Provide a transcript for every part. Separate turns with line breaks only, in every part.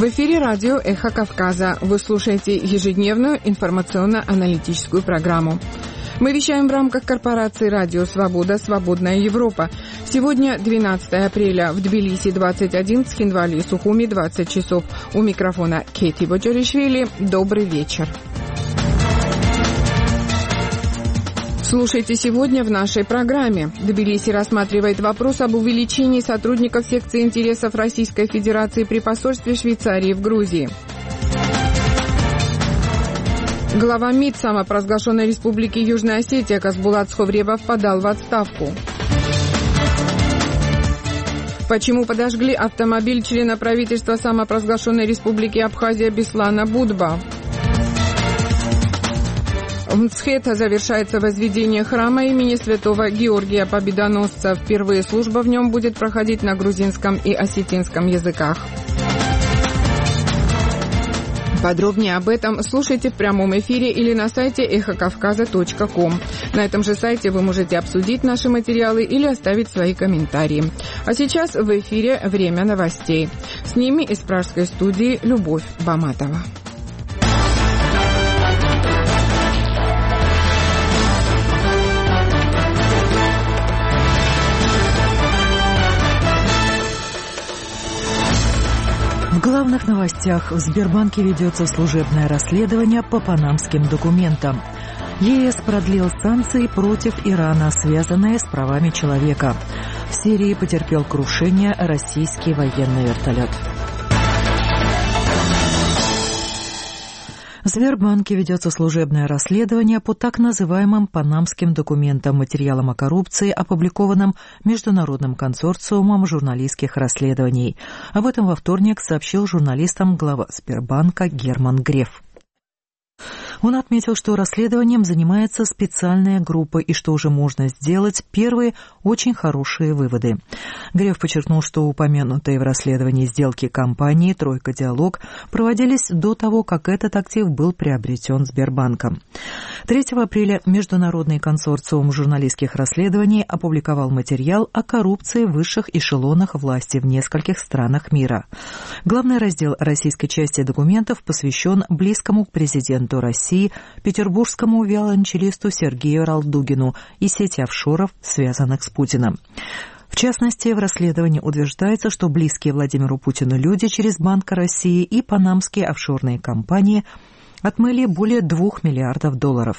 В эфире радио «Эхо Кавказа». Вы слушаете ежедневную информационно-аналитическую программу. Мы вещаем в рамках корпорации «Радио Свобода. Свободная Европа». Сегодня 12 апреля. В Тбилиси 21, в Цхинвале и Сухуми 20 часов. У микрофона Кейти Боджоришвили. Добрый вечер. Слушайте сегодня в нашей программе. Тбилиси рассматривает вопрос об увеличении сотрудников секции интересов Российской Федерации при посольстве Швейцарии в Грузии. Глава МИД самопровозглашенной Республики Южная Осетия Казбулат Сховребов подал в отставку. Почему подожгли автомобиль члена правительства самопровозглашенной Республики Абхазия Беслана Будба? В Мцхете завершается возведение храма имени святого Георгия Победоносца. Впервые служба в нем будет проходить на грузинском и осетинском языках. Подробнее об этом слушайте в прямом эфире или на сайте эхокавказа.ком. На этом же сайте вы можете обсудить наши материалы или оставить свои комментарии. А сейчас в эфире «Время новостей». С ними из пражской студии Любовь Баматова.
В главных новостях: в Сбербанке ведется служебное расследование по панамским документам. ЕС продлил санкции против Ирана, связанные с правами человека. В Сирии потерпел крушение российский военный вертолет. В Сбербанке ведется служебное расследование по так называемым панамским документам, материалам о коррупции, опубликованным Международным консорциумом журналистских расследований. Об этом во вторник сообщил журналистам глава Сбербанка Герман Греф. Он отметил, что расследованием занимается специальная группа и что уже можно сделать первые очень хорошие выводы. Греф подчеркнул, что упомянутые в расследовании сделки компании «Тройка Диалог» проводились до того, как этот актив был приобретен Сбербанком. 3 апреля Международный консорциум журналистских расследований опубликовал материал о коррупции в высших эшелонах власти в нескольких странах мира. Главный раздел российской части документов посвящен близкому к президенту России петербургскому виолончелисту Сергею Ралдугину и сети офшоров, связанных с Путиным. В частности, в расследовании утверждается, что близкие Владимиру Путину люди через Банк России и панамские офшорные компании отмыли более $2 миллиардов.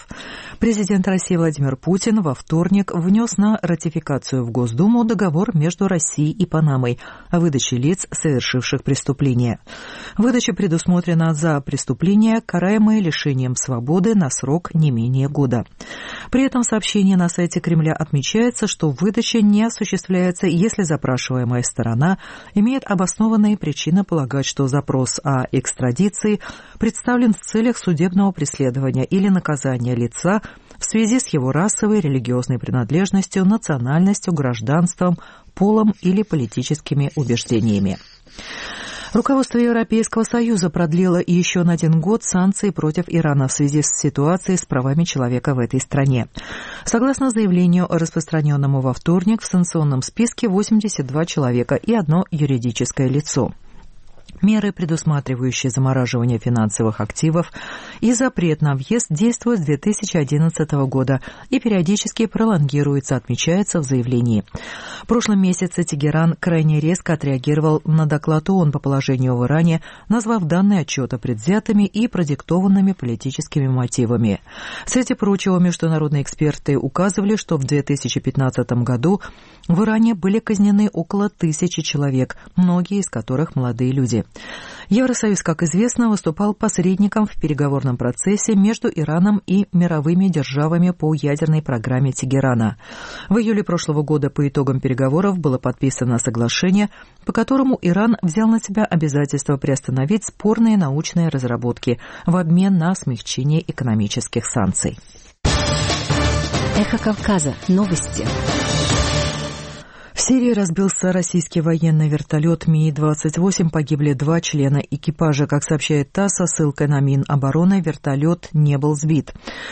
Президент России Владимир Путин во вторник внес на ратификацию в Госдуму договор между Россией и Панамой о выдаче лиц, совершивших преступления. Выдача предусмотрена за преступления, караемые лишением свободы на срок не менее года. При этом в сообщении на сайте Кремля отмечается, что выдача не осуществляется, если запрашиваемая сторона имеет обоснованные причины полагать, что запрос о экстрадиции представлен в целях судебного преследования или наказания лица в связи с его расовой, религиозной принадлежностью, национальностью, гражданством, полом или политическими убеждениями. Руководство Европейского Союза продлило еще на 1 год санкции против Ирана в связи с ситуацией с правами человека в этой стране. Согласно заявлению, распространенному во вторник, в санкционном списке 82 человека и 1 юридическое лицо. Меры, предусматривающие замораживание финансовых активов и запрет на въезд, действуют с 2011 года и периодически пролонгируются, отмечается в заявлении. В прошлом месяце Тегеран крайне резко отреагировал на доклад ООН по положению в Иране, назвав данные отчета предвзятыми и продиктованными политическими мотивами. Среди прочего, международные эксперты указывали, что в 2015 году в Иране были казнены около 1000 человек, многие из которых молодые люди. Евросоюз, как известно, выступал посредником в переговорном процессе между Ираном и мировыми державами по ядерной программе Тегерана. В июле прошлого года по итогам переговоров было подписано соглашение, по которому Иран взял на себя обязательство приостановить спорные научные разработки в обмен на смягчение экономических санкций.
Эхо Кавказа. Новости.
В В Сирии разбился российский военный вертолет Ми-28, погибли 2 члена экипажа. Как сообщает ТАСС, со ссылкой на Минобороны, вертолет не был сбит.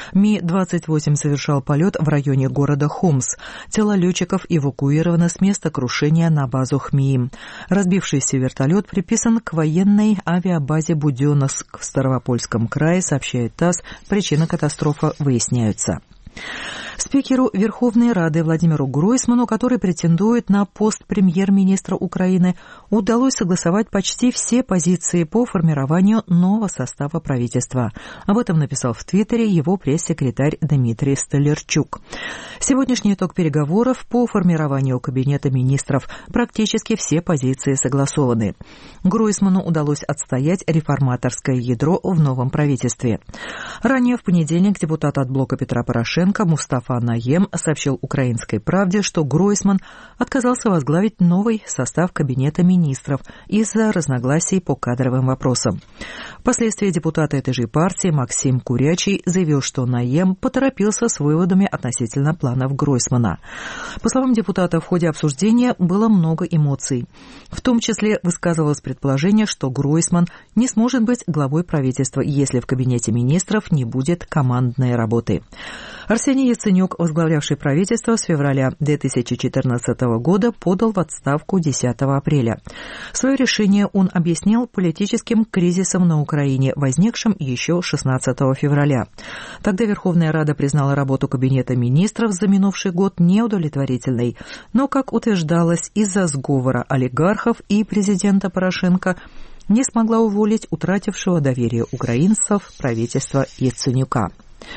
Ми-28 совершал полет в районе города Хомс. Тела летчиков эвакуированы с места крушения на базу ХМИИ. Разбившийся вертолет приписан к военной авиабазе Буденновск в Ставропольском крае, сообщает ТАСС. Причины катастрофы выясняются. Спикеру Верховной Рады Владимиру Гройсману, который претендует на пост премьер-министра Украины, удалось согласовать почти все позиции по формированию нового состава правительства. Об этом написал в Твиттере его пресс-секретарь Дмитрий Столярчук. Сегодняшний итог переговоров по формированию кабинета министров. Практически все позиции согласованы. Гройсману удалось отстоять реформаторское ядро в новом правительстве. Ранее в понедельник депутат от блока Петра Порошенко Мустафа Наем сообщил «Украинской правде», что Гройсман отказался возглавить новый состав кабинета министров из-за разногласий по кадровым вопросам. Впоследствии депутат этой же партии Максим Курячий заявил, что Наем поторопился с выводами относительно планов Гройсмана. По словам депутата, в ходе обсуждения было много эмоций. В том числе высказывалось предположение, что Гройсман не сможет быть главой правительства, если в кабинете министров не будет командной работы. Арсений Яценюк, возглавлявший правительство с февраля 2014 года, подал в отставку 10 апреля. Свое решение он объяснил политическим кризисом на Украине, возникшим еще 16 февраля. Тогда Верховная Рада признала работу Кабинета министров за минувший год неудовлетворительной. Но, как утверждалось, из-за сговора олигархов и президента Порошенко не смогла уволить утратившего доверие украинцев правительства Яценюка.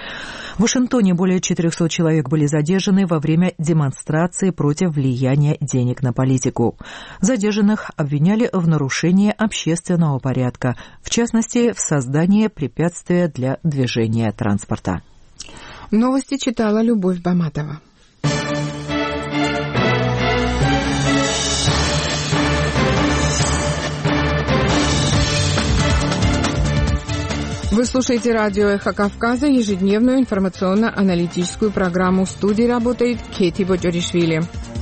В Вашингтоне более 400 человек были задержаны во время демонстрации против влияния денег на политику. Задержанных обвиняли в нарушении общественного порядка, в частности, в создании препятствия для движения транспорта.
Новости читала Любовь Баматова. Вы слушаете радио «Эхо Кавказа», ежедневную информационно-аналитическую программу. В студии работает Кети Боджоришвили.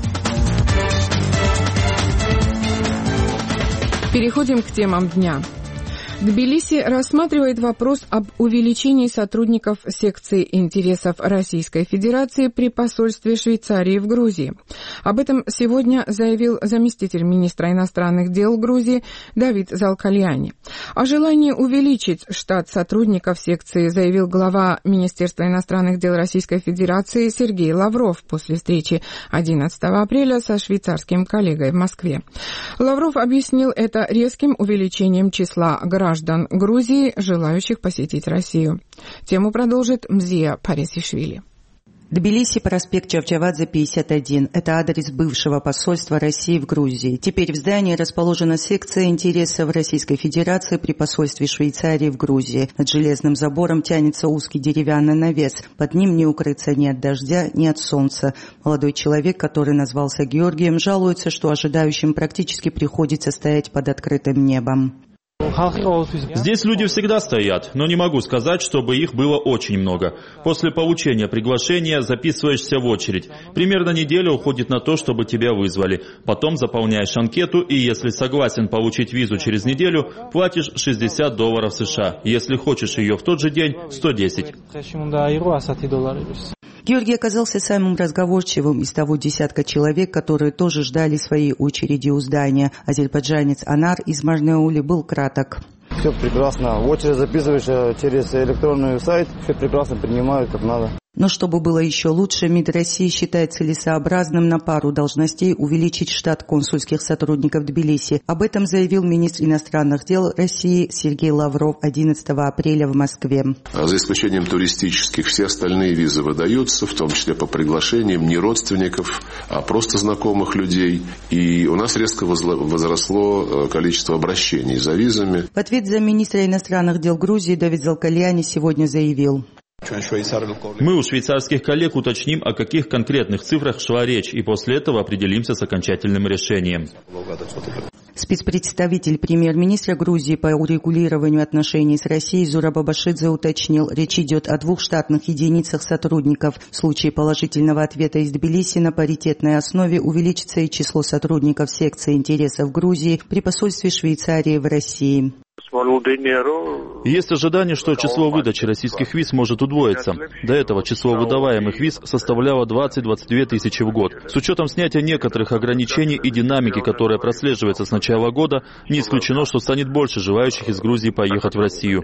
Переходим к темам дня. Тбилиси рассматривает вопрос об увеличении сотрудников секции интересов Российской Федерации при посольстве Швейцарии в Грузии. Об этом сегодня заявил заместитель министра иностранных дел Грузии Давид Залкальяни. О желании увеличить штат сотрудников секции заявил глава Министерства иностранных дел Российской Федерации Сергей Лавров после встречи 11 апреля со швейцарским коллегой в Москве. Лавров объяснил это резким увеличением числа граждан Грузии, желающих посетить Россию. Тему продолжит Мзия Парисишвили.
Тбилиси, проспект Чавчавадзе, 51. Это адрес бывшего посольства России в Грузии. Теперь в здании расположена секция интересов Российской Федерации при посольстве Швейцарии в Грузии. Над железным забором тянется узкий деревянный навес. Под ним не укрыться ни от дождя, ни от солнца. Молодой человек, который назвался Георгием, жалуется, что ожидающим практически приходится стоять под открытым небом.
Здесь люди всегда стоят, но не могу сказать, чтобы их было очень много. После получения приглашения записываешься в очередь. Примерно неделя уходит на то, чтобы тебя вызвали. Потом заполняешь анкету, и если согласен получить визу через неделю, платишь $60 США. Если хочешь ее в тот же день, $110.
Георгий оказался самым разговорчивым из того десятка человек, которые тоже ждали своей очереди у здания. Азербайджанец Анар из Мажнеули был краток.
Все прекрасно. В очередь записываешься через электронный сайт. Все прекрасно принимают, как надо.
Но чтобы было еще лучше, МИД России считает целесообразным на пару должностей увеличить штат консульских сотрудников Тбилиси. Об этом заявил министр иностранных дел России Сергей Лавров 11 апреля в Москве.
За исключением туристических, все остальные визы выдаются, в том числе по приглашениям не родственников, а просто знакомых людей. И у нас резко возросло количество обращений за визами.
В ответ замминистра иностранных дел Грузии Давид Залкальяни сегодня заявил.
Мы у швейцарских коллег уточним, о каких конкретных цифрах шла речь, и после этого определимся с окончательным решением.
Спецпредставитель премьер-министра Грузии по урегулированию отношений с Россией Зураб Абашидзе уточнил, речь идет о 2 штатных единицах сотрудников. В случае положительного ответа из Тбилиси на паритетной основе увеличится и число сотрудников секции интересов Грузии при посольстве Швейцарии в России.
Есть ожидание, что число выдачи российских виз может удвоиться. До этого число выдаваемых виз составляло 20-22 тысячи в год. С учетом снятия некоторых ограничений и динамики, которая прослеживается с начала года, не исключено, что станет больше желающих из Грузии поехать в Россию.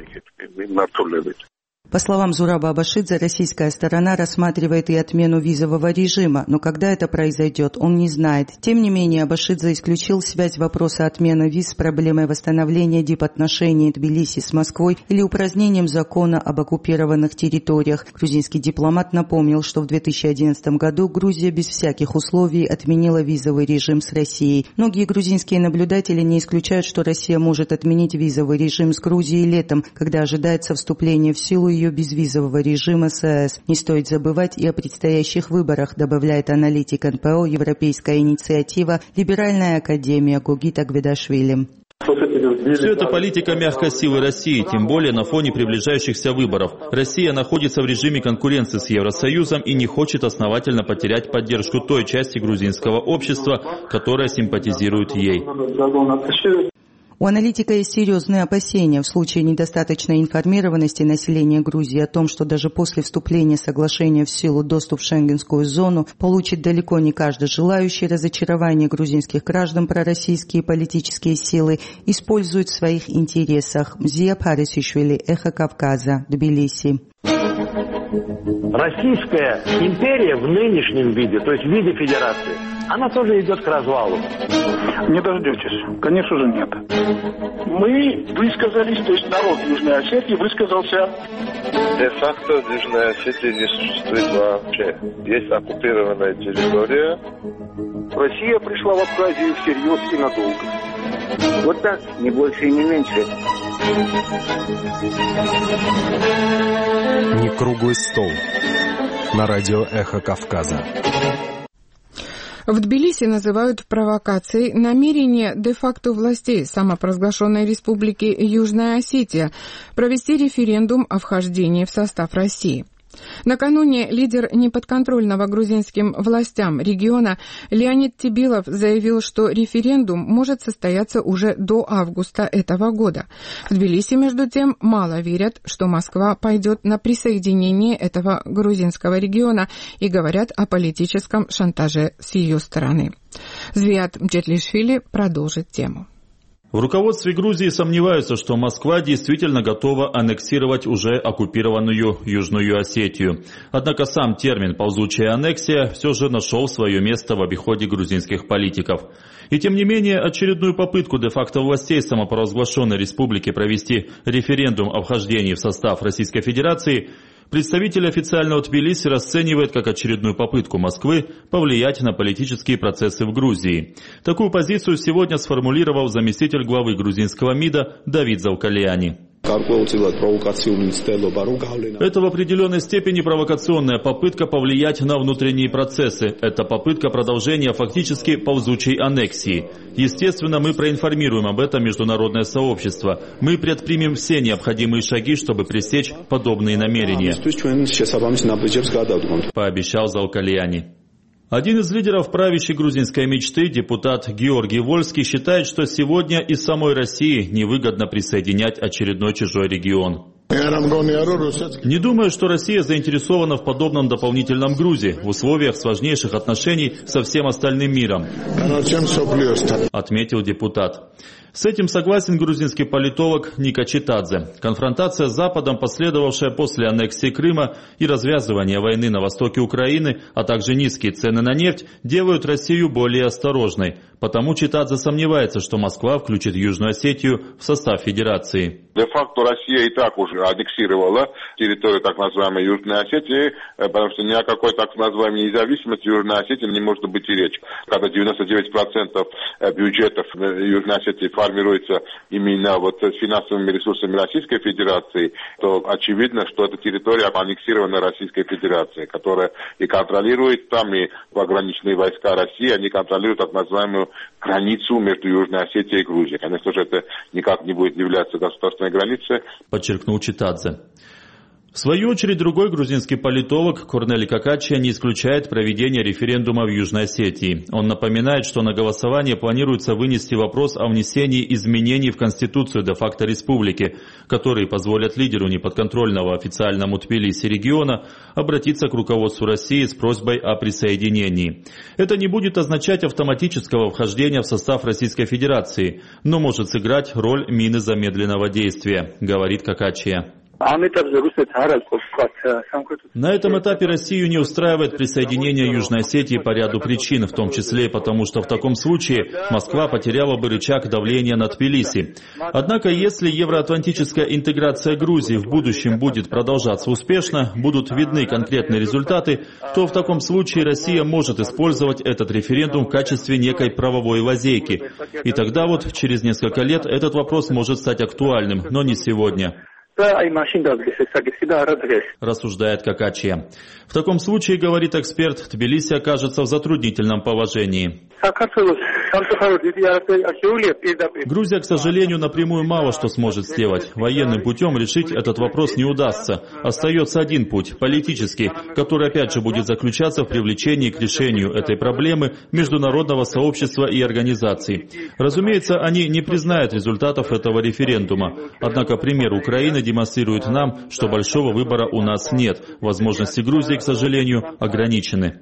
По словам Зураба Абашидзе, российская сторона рассматривает и отмену визового режима, но когда это произойдет, он не знает. Тем не менее, Абашидзе исключил связь вопроса отмены виз с проблемой восстановления дипотношений Тбилиси с Москвой или упразднением закона об оккупированных территориях. Грузинский дипломат напомнил, что в 2011 году Грузия без всяких условий отменила визовый режим с Россией. Многие грузинские наблюдатели не исключают, что Россия может отменить визовый режим с Грузией летом, когда ожидается вступление в силу ее безвизового режима с ЕС. Не стоит забывать и о предстоящих выборах, добавляет аналитик НПО «Европейская инициатива» Либеральная академия Гогит Агведашвили.
Все это политика мягкой силы России, тем более на фоне приближающихся выборов. Россия находится в режиме конкуренции с Евросоюзом и не хочет основательно потерять поддержку той части грузинского общества, которая симпатизирует ей.
У аналитика есть серьезные опасения в случае недостаточной информированности населения Грузии о том, что даже после вступления соглашения в силу доступ в шенгенскую зону получит далеко не каждый желающий. Разочарование грузинских граждан пророссийские политические силы используют в своих интересах. Зия Парисишвили, Эхо Кавказа, Тбилиси.
Российская империя в нынешнем виде, то есть в виде федерации, она тоже идет к развалу.
Не дождетесь. Конечно же нет. Мы высказались, то есть народ Южной Осетии высказался.
Де-факто Южная Осетия не существует вообще. Есть оккупированная территория.
Россия пришла в Абхазию всерьез и надолго.
Вот так, не больше и не меньше.
Не круглый стол. На радио «Эхо Кавказа».
В Тбилиси называют провокацией намерение де-факто властей самопровозглашенной республики Южная Осетия провести референдум о вхождении в состав России. Накануне лидер неподконтрольного грузинским властям региона Леонид Тибилов заявил, что референдум может состояться уже до августа этого года. В Тбилиси, между тем, мало верят, что Москва пойдет на присоединение этого грузинского региона и говорят о политическом шантаже с ее стороны. Звиат Мчетлишвили продолжит тему.
В руководстве Грузии сомневаются, что Москва действительно готова аннексировать уже оккупированную Южную Осетию. Однако сам термин «ползучая аннексия» все же нашел свое место в обиходе грузинских политиков. И тем не менее, очередную попытку де-факто властей самопровозглашенной республики провести референдум о вхождении в состав Российской Федерации представитель официального Тбилиси расценивает как очередную попытку Москвы повлиять на политические процессы в Грузии. Такую позицию сегодня сформулировал заместитель главы грузинского МИДа Давид Заукалиани. Это в определенной степени провокационная попытка повлиять на внутренние процессы. Это попытка продолжения фактически ползучей аннексии. Естественно, мы проинформируем об этом международное сообщество. Мы предпримем все необходимые шаги, чтобы пресечь подобные намерения, пообещал Заукалиани. Один из лидеров правящей грузинской мечты, депутат Георгий Вольский, считает, что сегодня и самой России невыгодно присоединять очередной чужой регион. Не думаю, что Россия заинтересована в подобном дополнительном грузе в условиях сложнейших отношений со всем остальным миром, отметил депутат. С этим согласен грузинский политолог Ника Читадзе. Конфронтация с Западом, последовавшая после аннексии Крыма и развязывания войны на востоке Украины, а также низкие цены на нефть, делают Россию более осторожной. Потому Читадзе сомневается, что Москва включит Южную Осетию в состав Федерации.
Де-факто Россия и так уже аннексировала территорию так называемой Южной Осетии, потому что ни о какой так называемой независимости Южной Осетии не может быть и речи. Когда 99% бюджетов Южной Осетии формируется именно вот с финансовыми ресурсами Российской Федерации, то очевидно, что это территория аннексированной Российской Федерации, которая и контролирует там, и пограничные войска России, они контролируют так называемую границу между Южной Осетией и Грузией. Конечно же, это никак не будет являться государственной границей.
Подчеркнул Читадзе. В свою очередь, другой грузинский политолог Корнели Какачия не исключает проведение референдума в Южной Осетии. Он напоминает, что на голосование планируется вынести вопрос о внесении изменений в Конституцию де-факто республики, которые позволят лидеру неподконтрольного официальному Тбилиси региона обратиться к руководству России с просьбой о присоединении. Это не будет означать автоматического вхождения в состав Российской Федерации, но может сыграть роль мины замедленного действия, говорит Какачия. На этом этапе Россию не устраивает присоединение Южной Осетии по ряду причин, в том числе и потому, что в таком случае Москва потеряла бы рычаг давления на Тбилиси. Однако, если евроатлантическая интеграция Грузии в будущем будет продолжаться успешно, будут видны конкретные результаты, то в таком случае Россия может использовать этот референдум в качестве некой правовой лазейки. И тогда вот через несколько лет этот вопрос может стать актуальным, но не сегодня. Рассуждает Какачия. В таком случае, говорит эксперт, Тбилиси окажется в затруднительном положении. Грузия, к сожалению, напрямую мало что сможет сделать. Военным путем решить этот вопрос не удастся. Остается один путь, политический, который опять же будет заключаться в привлечении к решению этой проблемы международного сообщества и организаций. Разумеется, они не признают результатов этого референдума. Однако пример Украины демонстрирует нам, что большого выбора у нас нет. Возможности Грузии, к сожалению, ограничены.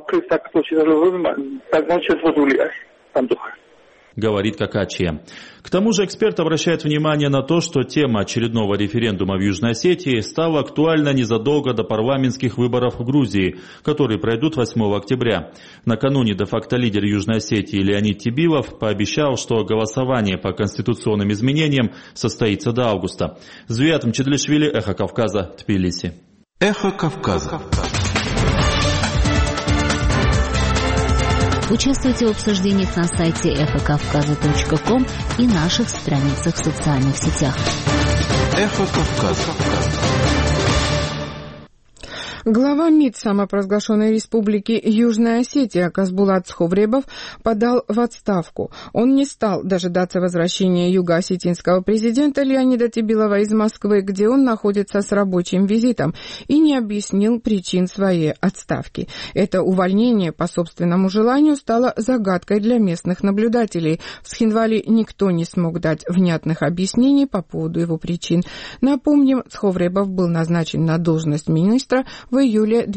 Говорит Какачия. К тому же эксперт обращает внимание на то, что тема очередного референдума в Южной Осетии стала актуальна незадолго до парламентских выборов в Грузии, которые пройдут 8 октября. Накануне де-факто лидер Южной Осетии Леонид Тибилов пообещал, что голосование по конституционным изменениям состоится до августа. Звиат Мчедлишвили, Эхо Кавказа, Тбилиси.
Эхо Кавказа.
Участвуйте в обсуждениях на сайте эхокавказа.ком и наших страницах в социальных сетях.
Эхо Кавказа.
Глава МИД самопровозглашенной республики Южная Осетия Казбулат Сховребов подал в отставку. Он не стал дожидаться возвращения юго-осетинского президента Леонида Тибилова из Москвы, где он находится с рабочим визитом, и не объяснил причин своей отставки. Это увольнение по собственному желанию стало загадкой для местных наблюдателей. В Схиндвале никто не смог дать внятных объяснений по поводу его причин. Напомним, Сховребов был назначен на должность министра в июле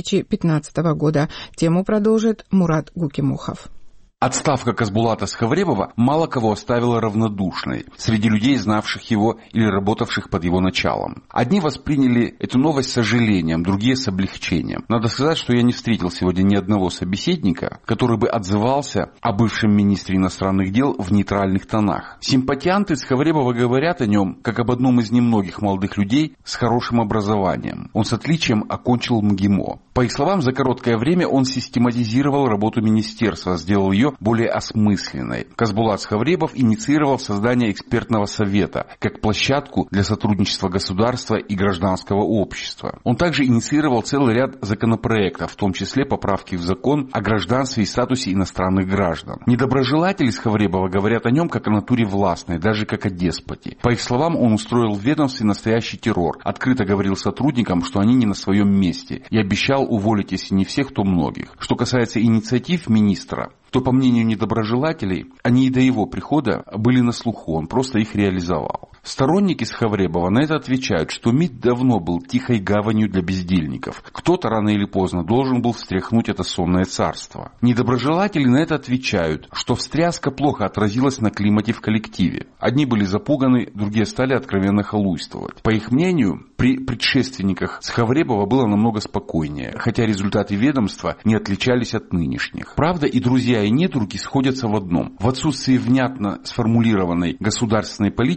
2015 года. Тему продолжит Мурат Гукимухов.
Отставка Казбулата Сховребова мало кого оставила равнодушной среди людей, знавших его или работавших под его началом. Одни восприняли эту новость с сожалением, другие с облегчением. Надо сказать, что я не встретил сегодня ни одного собеседника, который бы отзывался о бывшем министре иностранных дел в нейтральных тонах. Симпатианты Сховребова говорят о нем как об одном из немногих молодых людей с хорошим образованием. Он с отличием окончил МГИМО. По их словам, за короткое время он систематизировал работу министерства, сделал ее более осмысленной. Казбулат Сховребов инициировал создание экспертного совета как площадку для сотрудничества государства и гражданского общества. Он также инициировал целый ряд законопроектов, в том числе поправки в закон о гражданстве и статусе иностранных граждан. Недоброжелатели Сховребова говорят о нем как о натуре властной, даже как о деспоте. По их словам, он устроил в ведомстве настоящий террор, открыто говорил сотрудникам, что они не на своем месте, и обещал уволить, если не всех, то многих. Что касается инициатив министра, то, по мнению недоброжелателей, они и до его прихода были на слуху, он просто их реализовал. Сторонники Сховребова на это отвечают, что МИД давно был тихой гаванью для бездельников. Кто-то рано или поздно должен был встряхнуть это сонное царство. Недоброжелатели на это отвечают, что встряска плохо отразилась на климате в коллективе. Одни были запуганы, другие стали откровенно халуйствовать. По их мнению, при предшественниках Сховребова было намного спокойнее, хотя результаты ведомства не отличались от нынешних. Правда, и друзья, и недруги сходятся в одном. В отсутствии внятно сформулированной государственной политики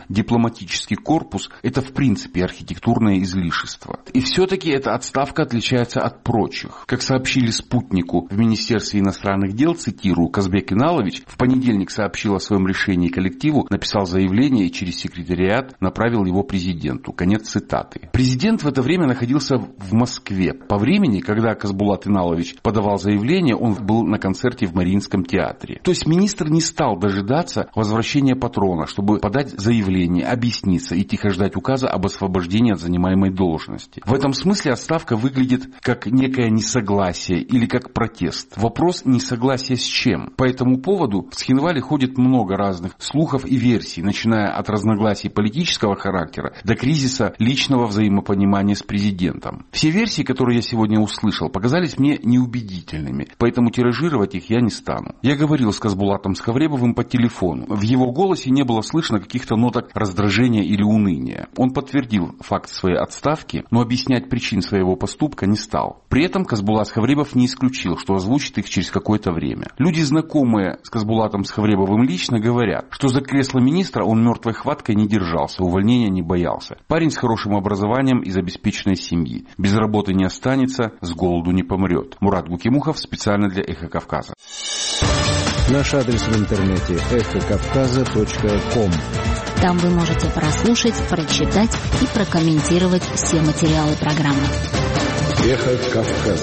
дипломатический корпус – это в принципе архитектурное излишество. И все-таки эта отставка отличается от прочих. Как сообщили «Спутнику» в Министерстве иностранных дел, цитирую, Казбек Иналович в понедельник сообщил о своем решении коллективу, написал заявление и через секретариат направил его президенту. Конец цитаты. Президент в это время находился в Москве. По времени, когда Казбулат Иналович подавал заявление, он был на концерте в Мариинском театре. То есть министр не стал дожидаться возвращения патрона, чтобы подать заявление, объясниться и тихо ждать указа об освобождении от занимаемой должности. В этом смысле отставка выглядит как некое несогласие или как протест. Вопрос несогласия с чем? По этому поводу в Схинвале ходит много разных слухов и версий, начиная от разногласий политического характера до кризиса личного взаимопонимания с президентом. Все версии, которые я сегодня услышал, показались мне неубедительными, поэтому тиражировать их я не стану. Я говорил с Казбулатом Схавребовым по телефону. В его голосе не было слышно каких-то ноток раздражения или уныния. Он подтвердил факт своей отставки, но объяснять причин своего поступка не стал. При этом Казбулат Схавребов не исключил, что озвучит их через какое-то время. Люди, знакомые с Казбулатом Схавребовым лично, говорят, что за кресло министра он мертвой хваткой не держался, увольнения не боялся. Парень с хорошим образованием из обеспеченной семьи. Без работы не останется, с голоду не помрет. Мурат Гукимухов специально для «Эхо Кавказа».
Наш адрес в интернете эхокавказа.ком.
Там вы можете прослушать, прочитать и прокомментировать все материалы программы.
Эхо Кавказа.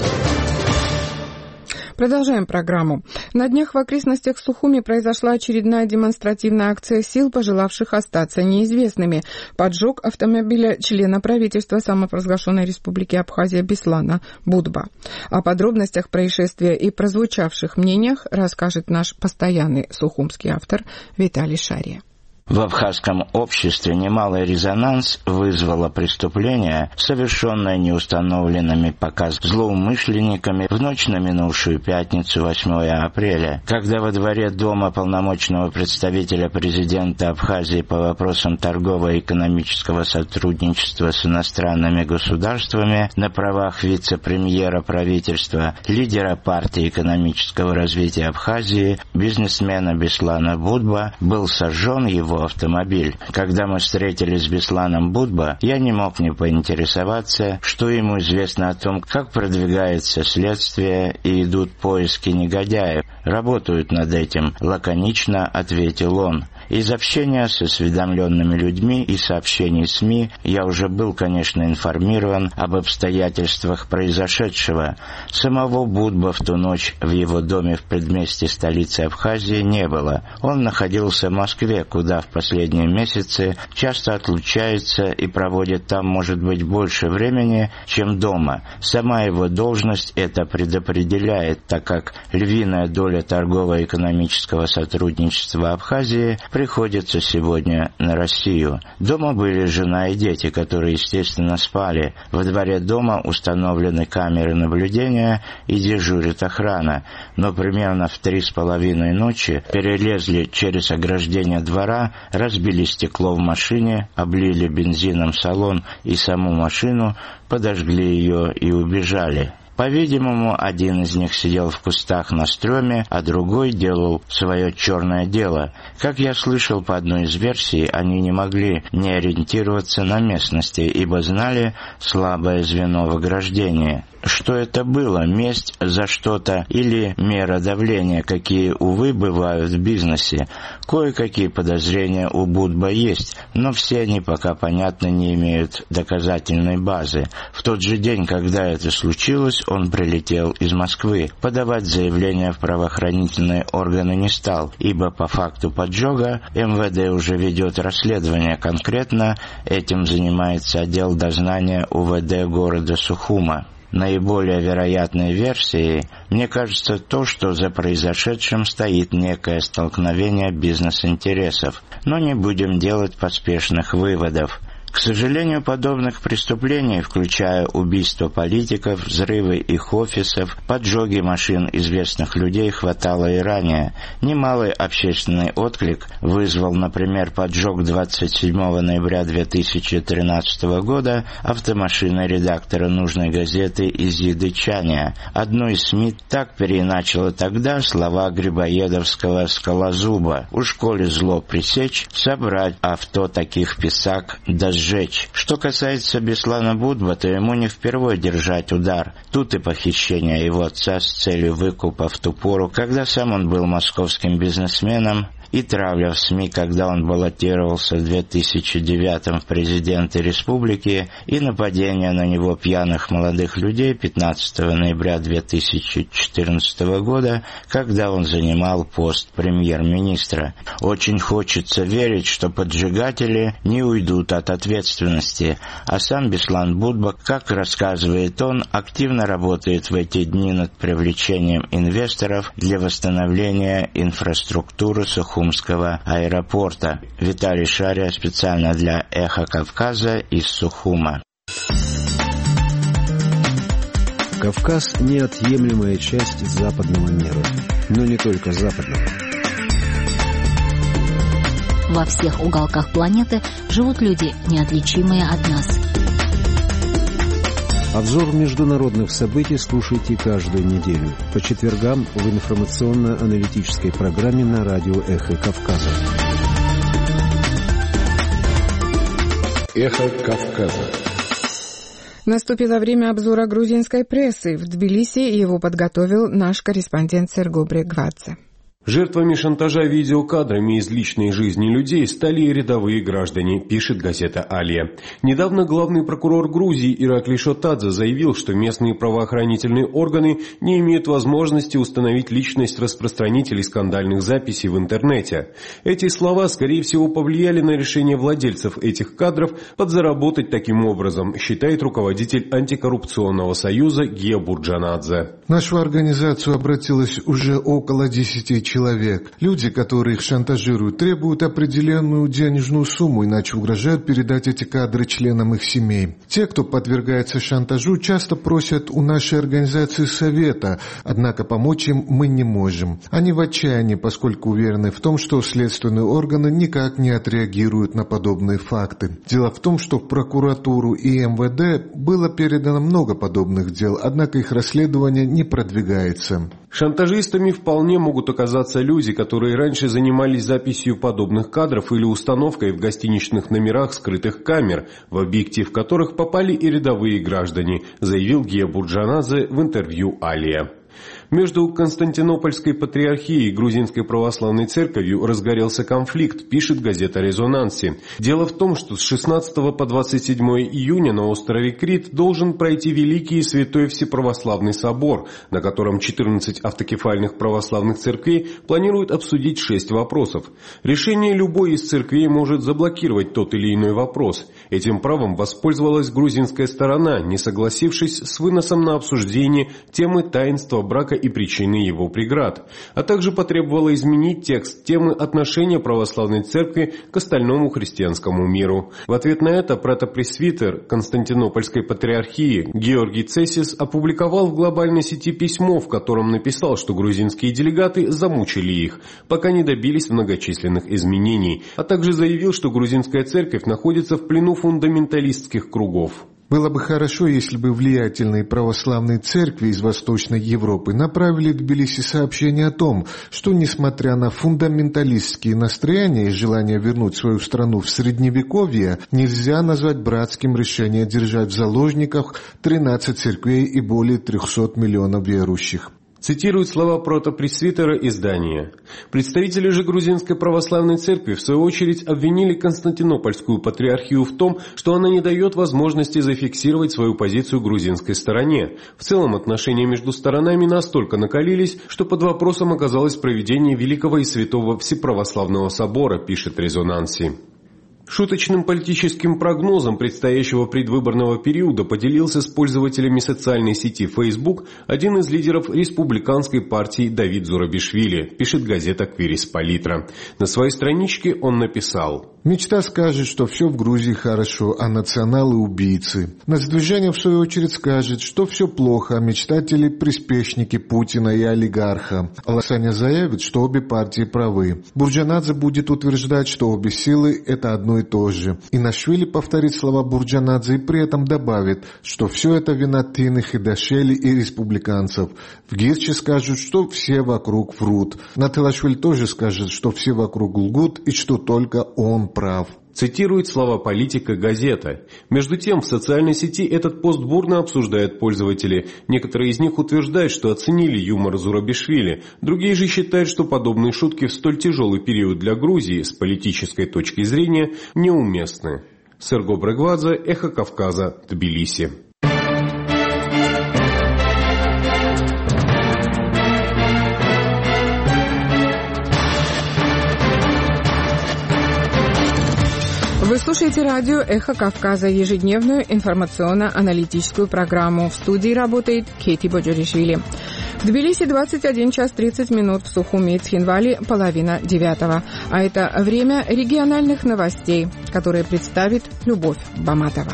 Продолжаем программу. На днях в окрестностях Сухуми произошла очередная демонстративная акция сил, пожелавших остаться неизвестными. Поджог автомобиля члена правительства самопровозглашенной республики Абхазия Беслана Будба. О подробностях происшествия и прозвучавших мнениях расскажет наш постоянный сухумский автор Виталий Шария.
В абхазском обществе немалый резонанс вызвало преступление, совершенное неустановленными пока злоумышленниками в ночь на минувшую пятницу 8 апреля, когда во дворе дома полномочного представителя президента Абхазии по вопросам торгово-экономического сотрудничества с иностранными государствами на правах вице-премьера правительства, лидера партии экономического развития Абхазии, бизнесмена Беслана Будба, был сожжен его автомобиль. Когда мы встретились с Бесланом Будба, я не мог не поинтересоваться, что ему известно о том, как продвигается следствие и идут поиски негодяев. Работают над этим, лаконично ответил он. Из общения с осведомленными людьми и сообщений СМИ я уже был, конечно, информирован об обстоятельствах произошедшего. Самого Будба в ту ночь в его доме в предместье столицы Абхазии не было. Он находился в Москве, куда в последние месяцы часто отлучается и проводит там, может быть, больше времени, чем дома. Сама его должность это предопределяет, так как львиная доля торгово-экономического сотрудничества Абхазии приходится сегодня на Россию. Дома были жена и дети, которые, естественно, спали. Во дворе дома установлены камеры наблюдения и дежурит охрана. Но примерно в 3:30 ночи перелезли через ограждение двора, разбили стекло в машине, облили бензином салон и саму машину, подожгли ее и убежали. По-видимому, один из них сидел в кустах на стреме, а другой делал свое черное дело. Как я слышал по одной из версий, они не могли не ориентироваться на местности, ибо знали слабое звено в ограждении. Что это было, месть за что-то или мера давления, какие, увы, бывают в бизнесе. Кое-какие подозрения у Будба есть, но все они пока, понятно, не имеют доказательной базы. В тот же день, когда это случилось, он прилетел из Москвы. Подавать заявление в правоохранительные органы не стал, ибо по факту поджога МВД уже ведет расследование. Конкретно этим занимается отдел дознания УВД города Сухума. Наиболее вероятной версией, мне кажется, то, что за произошедшим стоит некое столкновение бизнес-интересов. Но не будем делать поспешных выводов. К сожалению, подобных преступлений, включая убийства политиков, взрывы их офисов, поджоги машин известных людей, хватало и ранее. Немалый общественный отклик вызвал, например, поджог 27 ноября 2013 года автомашины редактора нужной газеты Изиды Чаня. Одну из СМИ так переиначило тогда слова грибоедовского скалозуба: «Уж коли зло пресечь, собрать авто таких писак да сжечь». Что касается Беслана Будба, то ему не впервой держать удар. Тут и похищение его отца с целью выкупа в ту пору, когда сам он был московским бизнесменом, и травля в СМИ, когда он баллотировался в 2009 в президенты республики, и нападение на него пьяных молодых людей 15 ноября 2014 года, когда он занимал пост премьер-министра. Очень хочется верить, что поджигатели не уйдут от ответственности, а сам Беслан Будба, как рассказывает он, активно работает в эти дни над привлечением инвесторов для восстановления инфраструктуры Сухумского аэропорта. Виталий Шария специально для «Эхо Кавказа» из Сухума.
Кавказ – неотъемлемая часть западного мира, но не только западного.
Во всех уголках планеты живут люди, неотличимые от нас.
Обзор международных событий слушайте каждую неделю по четвергам в информационно-аналитической программе на радио «Эхо Кавказа».
«Эхо Кавказа».
Наступило время обзора грузинской прессы. В Тбилиси его подготовил наш корреспондент Серго Брегвадзе.
Жертвами шантажа видеокадрами из личной жизни людей стали и рядовые граждане, пишет газета «Алия». Недавно главный прокурор Грузии Иракли Шотадзе заявил, что местные правоохранительные органы не имеют возможности установить личность распространителей скандальных записей в интернете. Эти слова, скорее всего, повлияли на решение владельцев этих кадров подзаработать таким образом, считает руководитель антикоррупционного союза Гия Бурджанадзе.
В нашу организацию обратилось уже около 10 человек. Люди, которые их шантажируют, требуют определенную денежную сумму, иначе угрожают передать эти кадры членам их семей. Те, кто подвергается шантажу, часто просят у нашей организации совета, однако помочь им мы не можем. Они в отчаянии, поскольку уверены в том, что следственные органы никак не отреагируют на подобные факты. Дело в том, что в прокуратуру и МВД было передано много подобных дел, однако их расследование не продвигается.
Шантажистами вполне могут оказаться люди, которые раньше занимались записью подобных кадров или установкой в гостиничных номерах скрытых камер, в объектив которых попали и рядовые граждане, заявил Гия Бурджанадзе в интервью «Алия». Между Константинопольской патриархией и Грузинской православной церковью разгорелся конфликт, пишет газета «Резонанси». Дело в том, что с 16 по 27 июня на острове Крит должен пройти Великий и Святой Всеправославный собор, на котором 14 автокефальных православных церквей планируют обсудить 6 вопросов. Решение любой из церквей может заблокировать тот или иной вопрос. Этим правом воспользовалась грузинская сторона, не согласившись с выносом на обсуждение темы таинства брака и причины его преград, а также потребовала изменить текст темы отношения православной церкви к остальному христианскому миру. В ответ на это протопресвитер Константинопольской патриархии Георгий Цесис опубликовал в глобальной сети письмо, в котором написал, что грузинские делегаты замучили их, пока не добились многочисленных изменений, а также заявил, что грузинская церковь находится в плену фундаменталистских кругов.
Было бы хорошо, если бы влиятельные православные церкви из Восточной Европы направили в Тбилиси сообщение о том, что, несмотря на фундаменталистские настроения и желание вернуть свою страну в Средневековье, нельзя назвать братским решение держать в заложниках 13 церквей и более 300 миллионов верующих.
Цитируют слова протопресвитера издания. Представители же Грузинской православной церкви в свою очередь обвинили Константинопольскую патриархию в том, что она не дает возможности зафиксировать свою позицию грузинской стороне. В целом отношения между сторонами настолько накалились, что под вопросом оказалось проведение Великого и Святого Всеправославного собора, пишет «Резонанси». Шуточным политическим прогнозом предстоящего предвыборного периода поделился с пользователями социальной сети Facebook один из лидеров республиканской партии Давид Зурабишвили, пишет газета «Квирис Политра». На своей страничке он написал:
«Мечта скажет, что все в Грузии хорошо, а националы – убийцы. Нацдвижение, в свою очередь, скажет, что все плохо, а мечтатели – приспешники Путина и олигарха. Аласаня заявит, что обе партии правы. Бурджанадзе будет утверждать, что обе силы – это одно и то же. Инашвили повторит слова Бурджанадзе и при этом добавит, что все это вина Тины Хидашели и республиканцев. В Гирче скажут, что все вокруг врут. Натылашвили тоже скажет, что все вокруг лгут и что только он прав».
Цитирует слова политика газета. Между тем, в социальной сети этот пост бурно обсуждают пользователи. Некоторые из них утверждают, что оценили юмор Зурабишвили. Другие же считают, что подобные шутки в столь тяжелый период для Грузии с политической точки зрения неуместны. Серго Брегвадзе, Эхо Кавказа, Тбилиси.
Вы слушаете радио «Эхо Кавказа», ежедневную информационно-аналитическую программу. В студии работает Кейти Боджоришвили. В Тбилиси 21 час 30 минут, в Сухуми и Цхинвали 8:30. А это время региональных новостей, которые представит Любовь Баматова.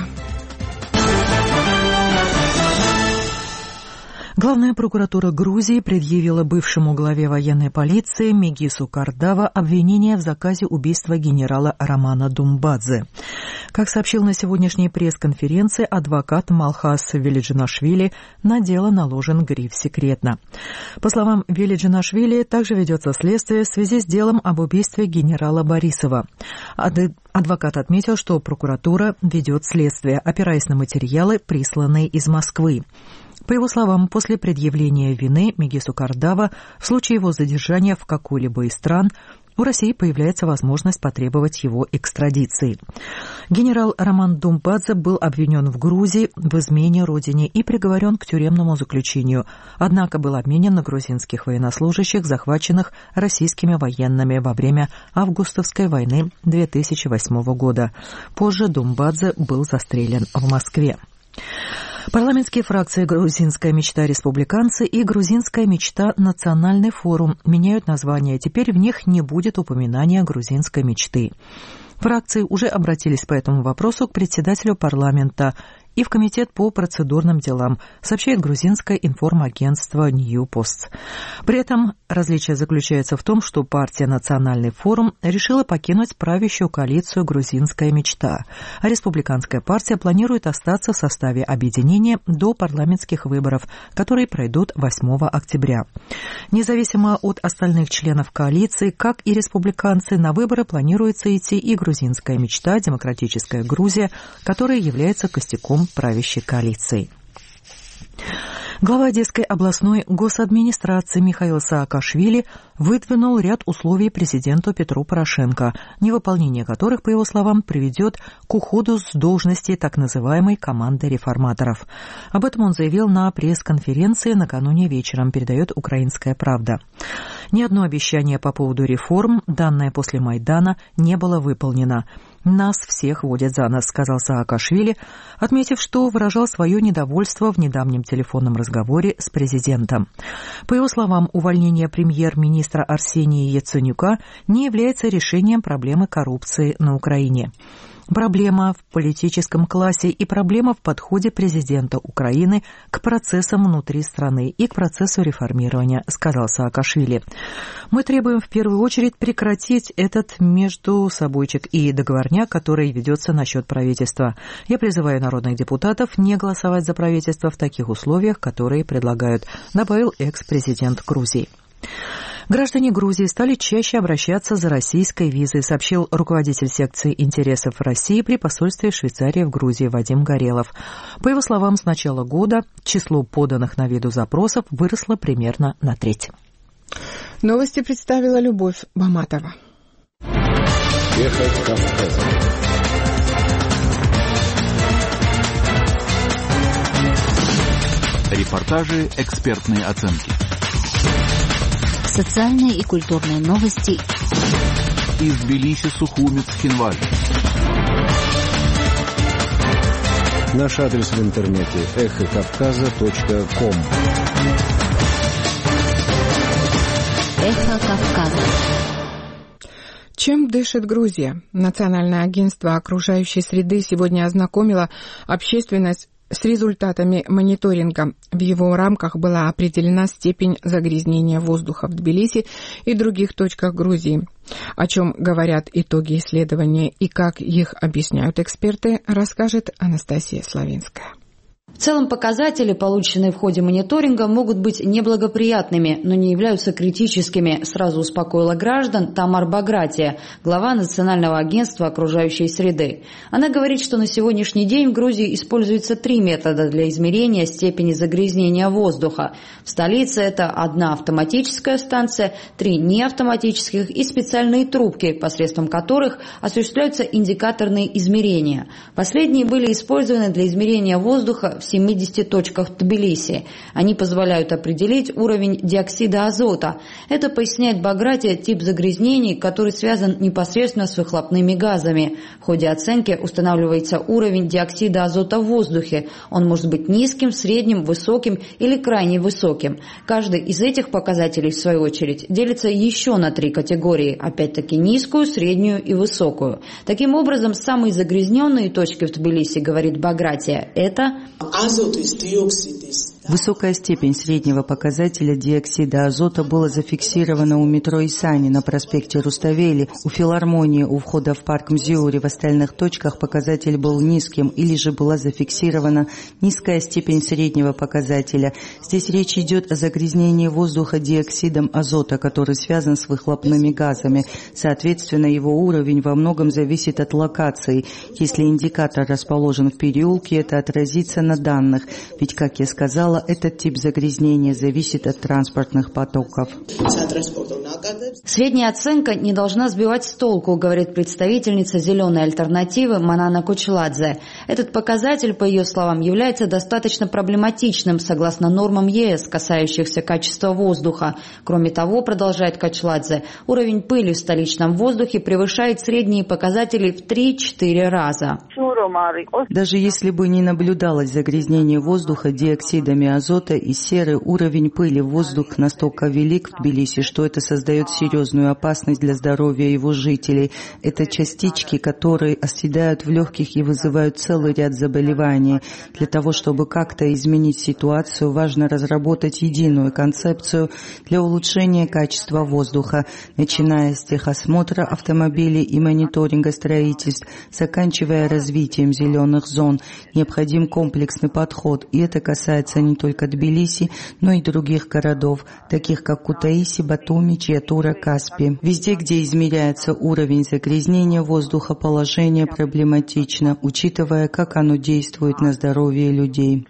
Главная прокуратура Грузии предъявила бывшему главе военной полиции Мегису Кардава обвинение в заказе убийства генерала Романа Думбадзе. Как сообщил на сегодняшней пресс-конференции адвокат Малхас Велиджинашвили, на дело наложен гриф «секретно». По словам Велиджинашвили, также ведется следствие в связи с делом об убийстве генерала Борисова. Адвокат отметил, что прокуратура ведет следствие, опираясь на материалы, присланные из Москвы. По его словам, после предъявления вины Мегису Кардава в случае его задержания в какой-либо из стран у России появляется возможность потребовать его экстрадиции. Генерал Роман Думбадзе был обвинен в Грузии в измене родине и приговорен к тюремному заключению, однако был обменен на грузинских военнослужащих, захваченных российскими военными во время августовской войны 2008 года. Позже Думбадзе был застрелен в Москве. Парламентские фракции «Грузинская мечта» республиканцы и «Грузинская мечта» национальный форум меняют название. Теперь в них не будет упоминания грузинской мечты. Фракции уже обратились по этому вопросу к председателю парламента и в Комитет по процедурным делам, сообщает грузинское информагентство New Post. При этом различие заключается в том, что партия «Национальный форум» решила покинуть правящую коалицию «Грузинская мечта», а республиканская партия планирует остаться в составе объединения до парламентских выборов, которые пройдут 8 октября. Независимо от остальных членов коалиции, как и республиканцы, на выборы планируется идти и «Грузинская мечта», «Демократическая Грузия», которая является костяком правящей коалиции. Глава Одесской областной госадминистрации Михаил Саакашвили выдвинул ряд условий президенту Петру Порошенко, невыполнение которых, по его словам, приведет к уходу с должности так называемой команды реформаторов. Об этом он заявил на пресс-конференции накануне вечером, передает «Украинская правда». Ни одно обещание по поводу реформ, данное после Майдана, не было выполнено. «Нас всех водят за нос», — сказал Саакашвили, отметив, что выражал свое недовольство в недавнем телефонном разговоре с президентом. По его словам, увольнение премьер-министра Арсения Яценюка не является решением проблемы коррупции на Украине. Проблема в политическом классе и проблема в подходе президента Украины к процессам внутри страны и к процессу реформирования, сказал Саакашвили. Мы требуем в первую очередь прекратить этот междусобойчик и договорняк, который ведется насчет правительства. Я призываю народных депутатов не голосовать за правительство в таких условиях, которые предлагают, добавил экс-президент Грузии. Граждане Грузии стали чаще обращаться за российской визой, сообщил руководитель секции интересов России при посольстве Швейцарии в Грузии Вадим Горелов. По его словам, с начала года число поданных на виду запросов выросло примерно на треть.
Новости представила Любовь Баматова.
Эхо Кавказа. Репортажи, экспертные оценки.
Социальные и культурные новости
из Тбилиси, Сухуми, Цхинвали.
Наш адрес в интернете эхокавказа.ком.
Эхо Кавказа.
Чем дышит Грузия? Национальное агентство окружающей среды сегодня ознакомило общественность с результатами мониторинга. В его рамках была определена степень загрязнения воздуха в Тбилиси и других точках Грузии. О чем говорят итоги исследования и как их объясняют эксперты, расскажет Анастасия Славинская.
В целом показатели, полученные в ходе мониторинга, могут быть неблагоприятными, но не являются критическими, сразу успокоила граждан Тамар Багратия, глава Национального агентства окружающей среды. Она говорит, что на сегодняшний день в Грузии используется 3 метода для измерения степени загрязнения воздуха. В столице это 1 автоматическая станция, 3 неавтоматических и специальные трубки, посредством которых осуществляются индикаторные измерения. Последние были использованы для измерения воздуха в 70 точках Тбилиси. Они позволяют определить уровень диоксида азота. Это, поясняет Багратия, тип загрязнений, который связан непосредственно с выхлопными газами. В ходе оценки устанавливается уровень диоксида азота в воздухе. Он может быть низким, средним, высоким или крайне высоким. Каждый из этих показателей, в свою очередь, делится еще на 3 категории. Опять-таки низкую, среднюю и высокую. Таким образом, самые загрязненные точки в Тбилиси, говорит Багратия, это
высокая степень среднего показателя диоксида азота была зафиксирована у метро Исани на проспекте Руставели, у филармонии, у входа в парк Мзиури. В остальных точках показатель был низким или же была зафиксирована низкая степень среднего показателя. Здесь речь идет о загрязнении воздуха диоксидом азота, который связан с выхлопными газами. Соответственно, его уровень во многом зависит от локации. Если индикатор расположен в переулке, это отразится на данных, ведь, как я сказала, этот тип загрязнения зависит от транспортных потоков.
Средняя оценка не должна сбивать с толку, говорит представительница «Зеленой альтернативы» Манана Кочеладзе. Этот показатель, по ее словам, является достаточно проблематичным согласно нормам ЕС, касающихся качества воздуха. Кроме того, продолжает Кочеладзе, уровень пыли в столичном воздухе превышает средние показатели в 3-4 раза.
Даже если бы не наблюдалось загрязнение воздуха диоксидами азота и серы, уровень пыли в воздух настолько велик в Тбилиси, что это создает серьезную опасность для здоровья его жителей. Это частички, которые оседают в легких и вызывают целый ряд заболеваний. Для того, чтобы как-то изменить ситуацию, важно разработать единую концепцию для улучшения качества воздуха, начиная с техосмотра автомобилей и мониторинга строительств, заканчивая развитием зеленых зон. Необходим комплексный подход, и это касается не только Тбилиси, но и других городов, таких как Кутаиси, Батуми, Чиатура, Каспи. Везде, где измеряется уровень загрязнения воздуха, положение проблематично, учитывая, как оно действует на здоровье людей.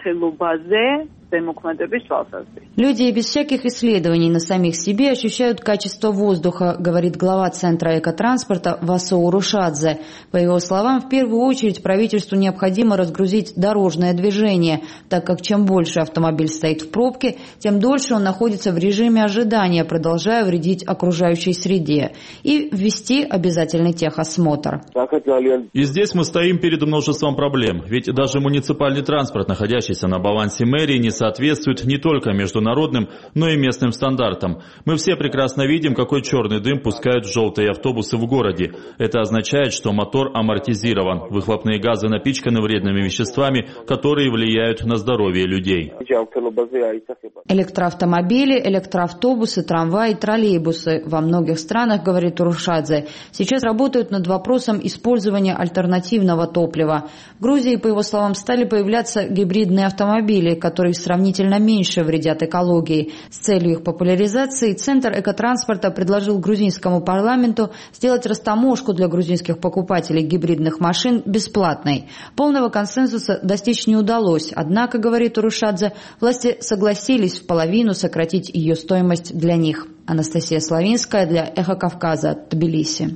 Люди без всяких исследований на самих себе ощущают качество воздуха, говорит глава Центра экотранспорта Васо Урушадзе. По его словам, в первую очередь правительству необходимо разгрузить дорожное движение, так как чем больше автомобиль стоит в пробке, тем дольше он находится в режиме ожидания, продолжая вредить окружающей среде, и ввести обязательный техосмотр.
И здесь мы стоим перед множеством проблем, ведь даже муниципальный транспорт, находящийся на балансе мэрии, не соответствует не только международным, но и местным стандартам. Мы все прекрасно видим, какой черный дым пускают желтые автобусы в городе. Это означает, что мотор амортизирован. Выхлопные газы напичканы вредными веществами, которые влияют на здоровье людей.
Электроавтомобили, электроавтобусы, трамваи, троллейбусы во многих странах, говорит Урушадзе, сейчас работают над вопросом использования альтернативного топлива. В Грузии, по его словам, стали появляться гибридные автомобили, которые сравнительно меньше вредят экологии. С целью их популяризации Центр экотранспорта предложил грузинскому парламенту сделать растаможку для грузинских покупателей гибридных машин бесплатной. Полного консенсуса достичь не удалось, однако, говорит Урушадзе, власти согласились в половину сократить ее стоимость для них. Анастасия Славинская для «Эхо Кавказа», Тбилиси.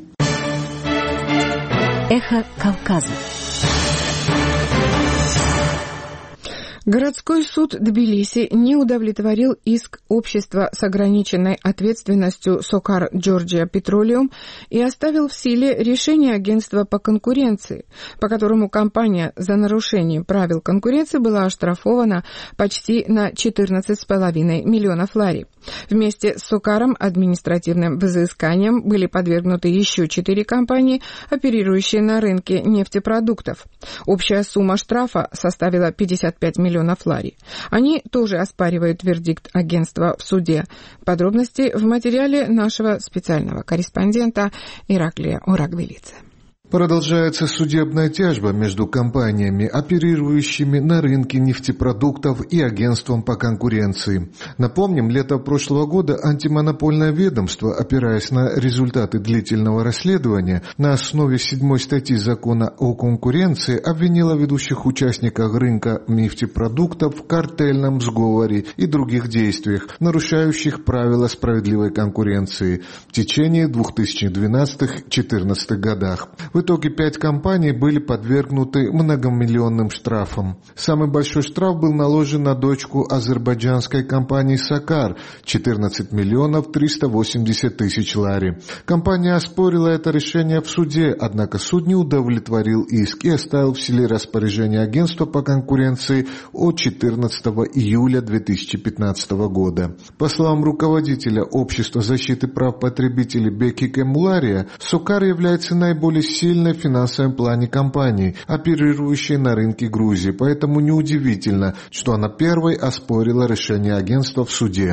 «Эхо Кавказа».
Городской суд Тбилиси не удовлетворил иск общества с ограниченной ответственностью Сокар Джорджия Петролиум и оставил в силе решение агентства по конкуренции, по которому компания за нарушение правил конкуренции была оштрафована почти на 14,5 миллионов лари. Вместе с Сокаром административным взысканием были подвергнуты еще 4 компании, оперирующие на рынке нефтепродуктов. Общая сумма штрафа составила 55 миллионов лари. Они тоже оспаривают вердикт агентства в суде. Подробности в материале нашего специального корреспондента Ираклия Орагвелидзе.
Продолжается судебная тяжба между компаниями, оперирующими на рынке нефтепродуктов, и агентством по конкуренции. Напомним, летом прошлого года антимонопольное ведомство, опираясь на результаты длительного расследования, на основе 7 статьи закона о конкуренции обвинило ведущих участников рынка нефтепродуктов в картельном сговоре и других действиях, нарушающих правила справедливой конкуренции в течение 2012-2014 годах. В итоге 5 компаний были подвергнуты многомиллионным штрафам. Самый большой штраф был наложен на дочку азербайджанской компании «Сокар» – 14 миллионов 380 тысяч лари. Компания оспорила это решение в суде, однако суд не удовлетворил иск и оставил в силе распоряжение агентства по конкуренции от 14 июля 2015 года. По словам руководителя Общества защиты прав потребителей Беки Кемулария, «Сокар» является наиболее сильной в финансовом плане компании, оперирующей на рынке Грузии, поэтому неудивительно, что она первой оспорила решение агентства в суде.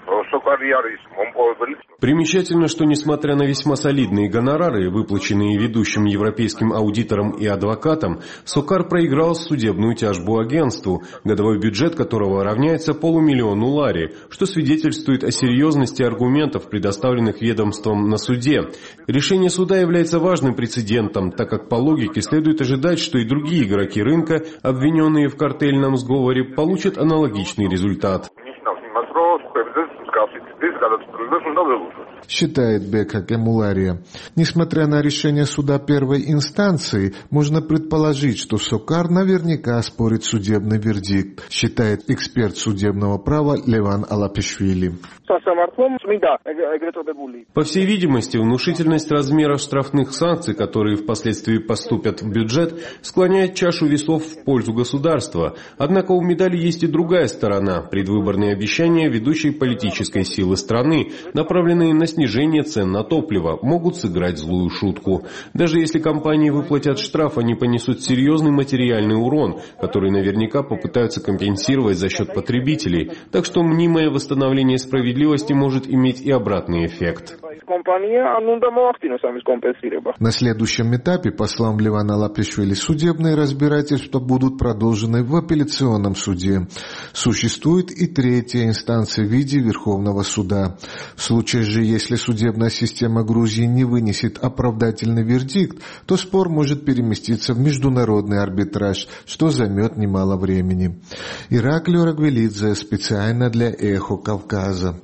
Примечательно, что несмотря на весьма солидные гонорары, выплаченные ведущим европейским аудиторам и адвокатам, Сокар проиграл судебную тяжбу агентству, годовой бюджет которого равняется 500 000 лари, что свидетельствует о серьезности аргументов, предоставленных ведомством на суде. Решение суда является важным прецедентом, так как по логике следует ожидать, что и другие игроки рынка, обвиненные в картельном сговоре, получат аналогичный результат.
Считает Бека Кемулария. Несмотря на решение суда первой инстанции, можно предположить, что Сокар наверняка оспорит судебный вердикт, считает эксперт судебного права Леван Алапишвили.
По всей видимости, внушительность размера штрафных санкций, которые впоследствии поступят в бюджет, склоняет чашу весов в пользу государства. Однако у медали есть и другая сторона – предвыборные обещания ведущей политической силы страны, направленные на снижение цен на топливо, могут сыграть злую шутку. Даже если компании выплатят штраф, они понесут серьезный материальный урон, который наверняка попытаются компенсировать за счет потребителей. Так что мнимое восстановление справедливости может иметь и обратный эффект.
На следующем этапе, по словам Левана Лапишвили, судебные разбирательства будут продолжены в апелляционном суде. Существует и третья инстанция в виде Верховного суда. В случае же, если судебная система Грузии не вынесет оправдательный вердикт, то спор может переместиться в международный арбитраж, что займет немало времени. Ираклий Орагвелидзе, специально для «Эхо Кавказа».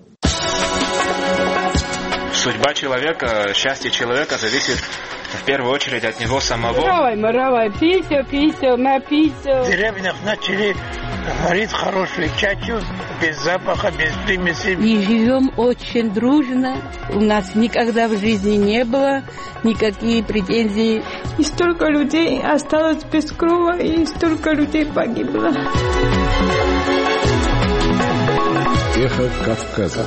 Судьба человека, счастье человека зависит в первую очередь от него самого.
Моровай, писю, написю.
В деревнях начали варить хорошую чачу, без запаха, без примесей.
И живем очень дружно. У нас никогда в жизни не было никаких претензий. И столько людей осталось без крова, и столько людей погибло.
Эхо Кавказа.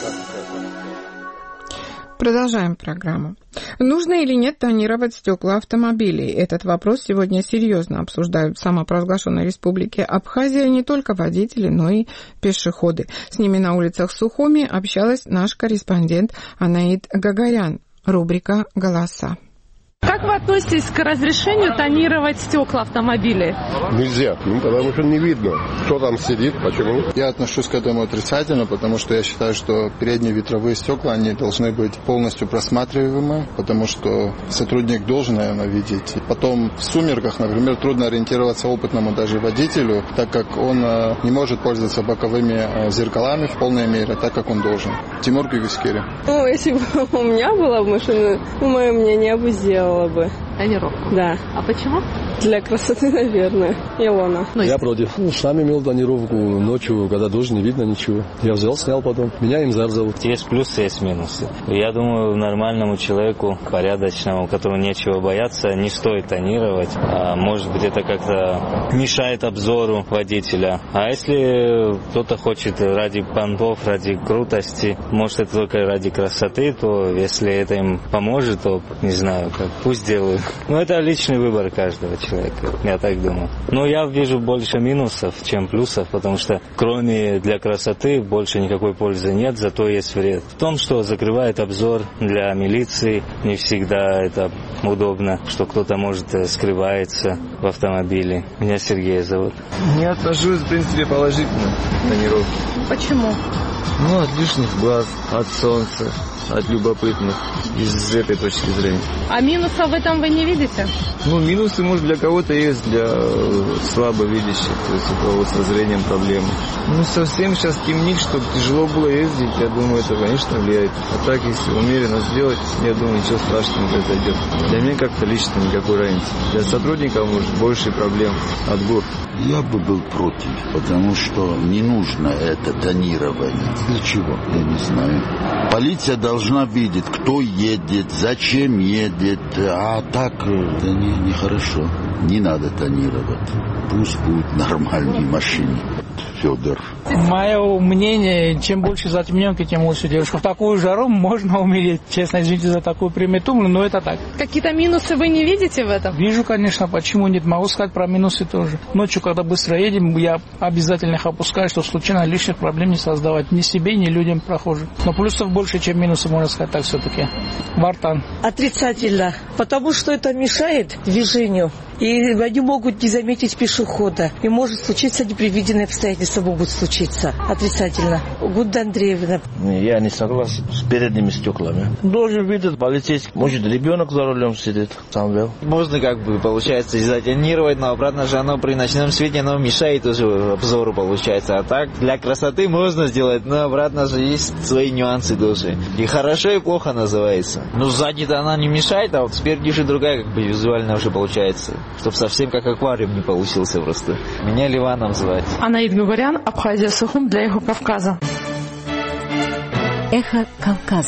Продолжаем программу. Нужно или нет тонировать стекла автомобилей? Этот вопрос сегодня серьезно обсуждают в самопровозглашенной республике Абхазия не только водители, но и пешеходы. С ними на улицах Сухуми общалась наш корреспондент Анаид Гагарян. Рубрика «Голоса».
Как вы относитесь к разрешению тонировать стекла автомобилей?
Нельзя, потому что не видно, кто там сидит, почему.
Я отношусь к этому отрицательно, потому что я считаю, что передние ветровые стекла, они должны быть полностью просматриваемы, потому что сотрудник должен, наверное, видеть. Потом в сумерках, например, трудно ориентироваться опытному даже водителю, так как он не может пользоваться боковыми зеркалами в полной мере, так как он должен. Тимур Кюгискери.
Если бы у меня была машина, мое мнение, я бы сделала бы. Тонировку? Да. А почему?
Для красоты, наверное. Илона.
Я против. Сам имел тонировку ночью, когда дождь, не видно ничего. Я взял, снял потом. Меня Инзар зовут.
Есть плюсы, есть минусы. Я думаю, нормальному человеку, порядочному, которому нечего бояться, не стоит тонировать. Может быть, это как-то мешает обзору водителя. А если кто-то хочет ради понтов, ради крутости, может, это только ради красоты, то если это им поможет, то, не знаю, пусть делают. Но это личный выбор каждого человека, я так думаю. Но я вижу больше минусов, чем плюсов, потому что кроме для красоты больше никакой пользы нет, зато есть вред. В том, что закрывает обзор для милиции, не всегда это удобно, что кто-то может скрывается в автомобиле. Меня Сергей зовут.
Не отношусь, в принципе, положительно к тонировке.
Почему?
От лишних глаз, от солнца, от любопытных, из этой точки зрения.
А минусов в этом вы не видите?
Минусы, может, для кого-то есть, для слабовидящих, то есть у кого со зрением проблемы. Совсем сейчас темнит, чтобы тяжело было ездить, я думаю, это, конечно, влияет. А так, если умеренно сделать, я думаю, ничего страшного не произойдет. Для меня как-то лично никакой разницы. Для сотрудников, может, больше проблем от гор.
Я бы был против, потому что не нужно это тонирование. Для чего? Я не знаю. Полиция должна видеть, кто едет, зачем едет, а так это нехорошо. Не надо тонировать. Пусть будут нормальные машины. Федор.
Мое мнение, чем больше затемненки, тем лучше. Девушка, в такую жару можно умереть. Честно, извините за такую примету, но это так.
Какие-то минусы вы не видите в этом?
Вижу, конечно, почему нет. Могу сказать про минусы тоже. Ночью, когда быстро едем, я обязательно их опускаю, чтобы случайно лишних проблем не создавать. Ни себе, ни людям прохожим. Но плюсов больше, чем минусов, можно сказать так все-таки. Вартан.
Отрицательно. Потому что это мешает движению. И они могут не заметить пешехода. И может случиться непредвиденные обстоятельства могут случиться. Отрицательно. Гуда Андреевна.
Я не согласен с передними стеклами. Должен видеть полицейский. Может, ребенок за рулем сидит. Сам вел.
Можно получается, затонировать, но обратно же оно при ночном свете мешает уже обзору, получается. А так, для красоты можно сделать, но обратно же есть свои нюансы тоже. И хорошо, и плохо называется. Сзади-то она не мешает, а вот спереди же другая визуально уже получается. Чтоб совсем как аквариум не получился просто. Меня Ливаном звать.
Анаид Гугарян, Абхазия, Сухум для Эхо Кавказа.
Эхо Кавказа.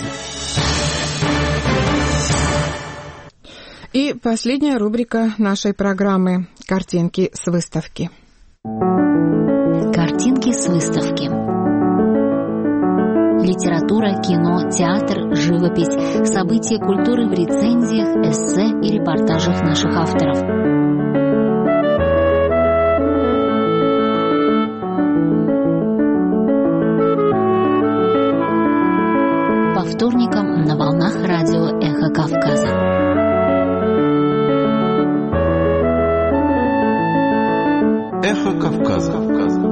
И последняя рубрика нашей программы «Картинки с выставки».
Картинки с выставки. Литература, кино, театр, живопись, события культуры в рецензиях, эссе и репортажах наших авторов. По вторникам на волнах радио «Эхо Кавказа».
«Эхо Кавказа».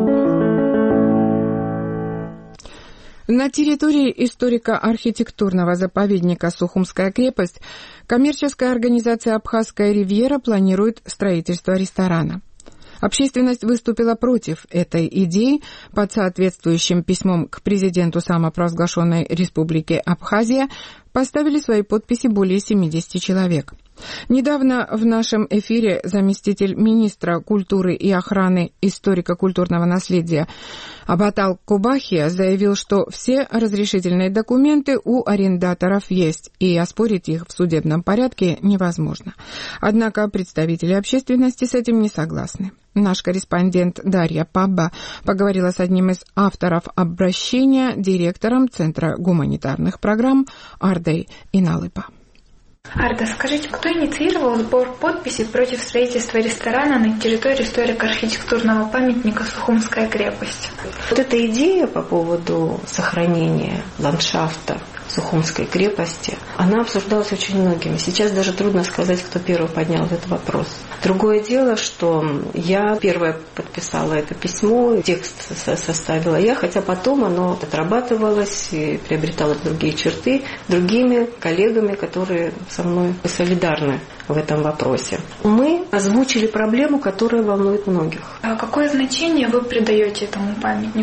На территории историко-архитектурного заповедника «Сухумская крепость» коммерческая организация «Абхазская ривьера» планирует строительство ресторана. Общественность выступила против этой идеи. Под соответствующим письмом к президенту самопровозглашенной республики Абхазия поставили свои подписи более 70 человек. Недавно в нашем эфире заместитель министра культуры и охраны историко-культурного наследия Абатал Кубахия заявил, что все разрешительные документы у арендаторов есть, и оспорить их в судебном порядке невозможно. Однако представители общественности с этим не согласны. Наш корреспондент Дарья Пабба поговорила с одним из авторов обращения, директором Центра гуманитарных программ Ардой Иналыпа.
Арда, скажите, кто инициировал сбор подписей против строительства ресторана на территории историко-архитектурного памятника «Сухумская крепость»?
Вот эта идея по поводу сохранения ландшафта Сухумской крепости, она обсуждалась очень многими. Сейчас даже трудно сказать, кто первый поднял этот вопрос. Другое дело, что я первая подписала это письмо, текст составила я, хотя потом оно отрабатывалось и приобретало другие черты другими коллегами, которые со мной солидарны в этом вопросе. Мы озвучили проблему, которая волнует многих.
А какое значение вы придаете этому памятнику?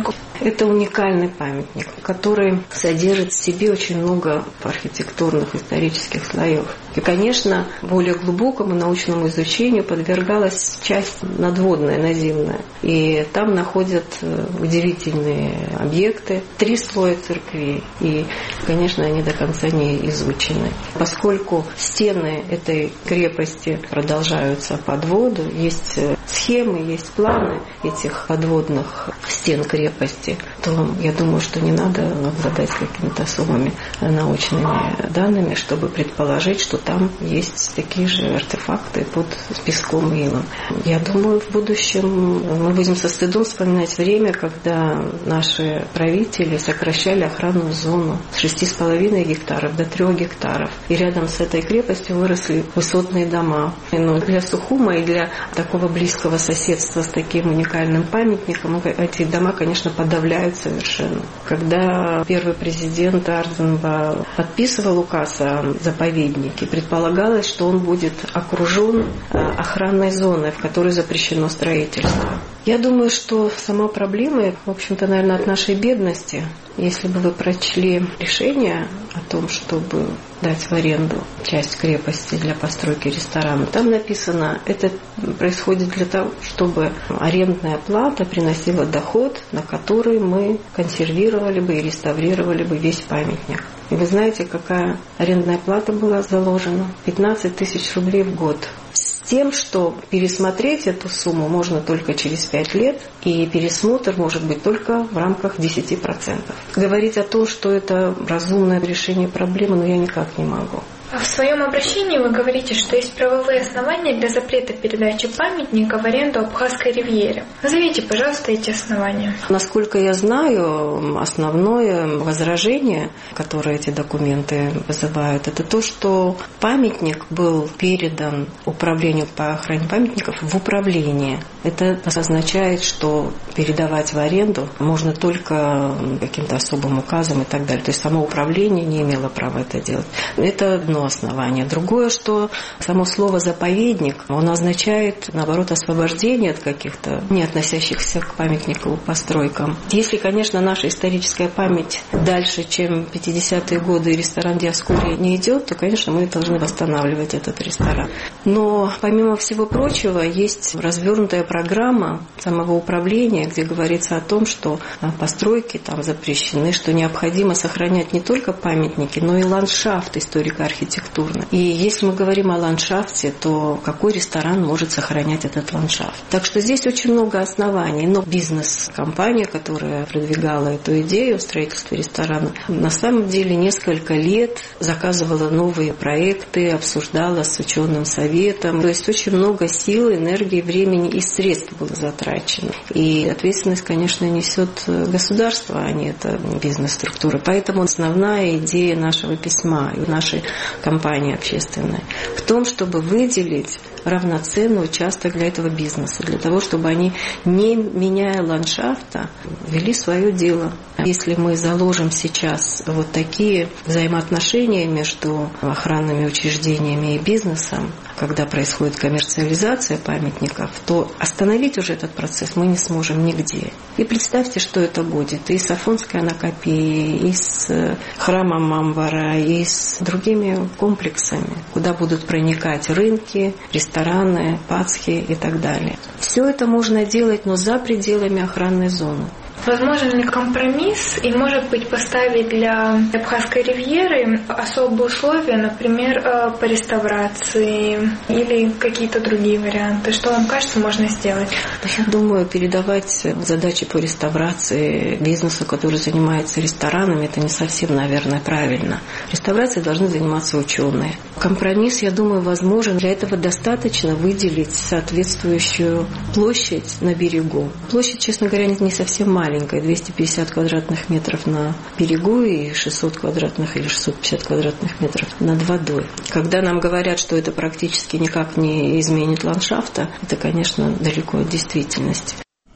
Это уникальный памятник, который содержит в себе очень много архитектурных, исторических слоев. И, конечно, более глубокому научному изучению подвергалась часть надводная, наземная. И там находят удивительные объекты, 3 слоя церквей. И, конечно, они до конца не изучены. Поскольку стены этой крепости продолжаются под воду, есть схемы, есть планы этих подводных стен крепости, то я думаю, что не надо обладать какими-то особыми научными данными, чтобы предположить, что там есть такие же артефакты под песком и илом. Я думаю, в будущем мы будем со стыдом вспоминать время, когда наши правители сокращали охранную зону с 6,5 гектаров до 3 гектаров. И рядом с этой крепостью выросли высотные дома. Но для Сухума и для такого близкого соседства с таким уникальным памятником эти дома, конечно, подавляют совершенно. Когда первый президент Арденба подписывал указ о заповеднике, предполагалось, что он будет окружен охранной зоной, в которой запрещено строительство. Я думаю, что сама проблема, в общем-то, наверное, от нашей бедности. Если бы вы прочли решение о том, чтобы дать в аренду часть крепости для постройки ресторана, там написано, это происходит для того, чтобы арендная плата приносила доход, на который мы консервировали бы и реставрировали бы весь памятник. И вы знаете, какая арендная плата была заложена? 15 тысяч рублей в год. С тем, что пересмотреть эту сумму можно только через 5 лет, и пересмотр может быть только в рамках 10%. Говорить о том, что это разумное решение проблемы, я никак не могу.
В своем обращении вы говорите, что есть правовые основания для запрета передачи памятника в аренду Абхазской ривьере. Назовите, пожалуйста, эти основания.
Насколько я знаю, основное возражение, которое эти документы вызывают, это то, что памятник был передан Управлению по охране памятников в управление. Это означает, что передавать в аренду можно только каким-то особым указом и так далее. То есть само управление не имело права это делать. Это одно основание. Другое, что само слово «заповедник», оно означает, наоборот, освобождение от каких-то не относящихся к памятнику постройкам. Если, конечно, наша историческая память дальше, чем 50-е годы и ресторан Диаскурии не идет, то, конечно, мы должны восстанавливать этот ресторан. Но, помимо всего прочего, есть развернутая программа самого управления, где говорится о том, что постройки там запрещены, что необходимо сохранять не только памятники, но и ландшафт историко-архитектурный. И если мы говорим о ландшафте, то какой ресторан может сохранять этот ландшафт? Так что здесь очень много оснований. Но бизнес-компания, которая продвигала эту идею строительства ресторана, на самом деле несколько лет заказывала новые проекты, обсуждала с ученым советом. То есть очень много сил, энергии, времени и средств было затрачено. И ответственность, конечно, несет государство, а не эта бизнес-структура. Поэтому основная идея нашего письма и нашей компания общественная в том, чтобы выделить равноценный участок для этого бизнеса, для того, чтобы они, не меняя ландшафта, вели свое дело. Если мы заложим сейчас вот такие взаимоотношения между охранными учреждениями и бизнесом, когда происходит коммерциализация памятников, то остановить уже этот процесс мы не сможем нигде. И представьте, что это будет и с Афонской Анакапией, и с храмом Мамбара, и с другими комплексами, куда будут проникать рынки, рестораны, пасхи и так далее. Все это можно делать, но за пределами охранной зоны.
Возможен ли компромисс и, может быть, поставить для Абхазской ривьеры особые условия, например, по реставрации или какие-то другие варианты? Что вам кажется, можно сделать?
Я думаю, передавать задачи по реставрации бизнесу, который занимается ресторанами, это не совсем, наверное, правильно. Реставрацией должны заниматься ученые. Компромисс, я думаю, возможен. Для этого достаточно выделить соответствующую площадь на берегу. Площадь, честно говоря, не совсем маленькая. 250 квадратных метров на берегу и 600 квадратных или 650 квадратных метров над водой. Когда нам говорят, что это практически никак не изменит ландшафта, это, конечно, далеко от действительности.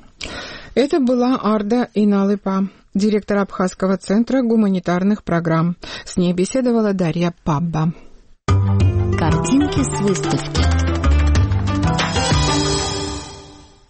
Это была Арда Иналыпа, директор Абхазского центра гуманитарных программ. С ней беседовала Дарья Пабба.
Картинки с выставки.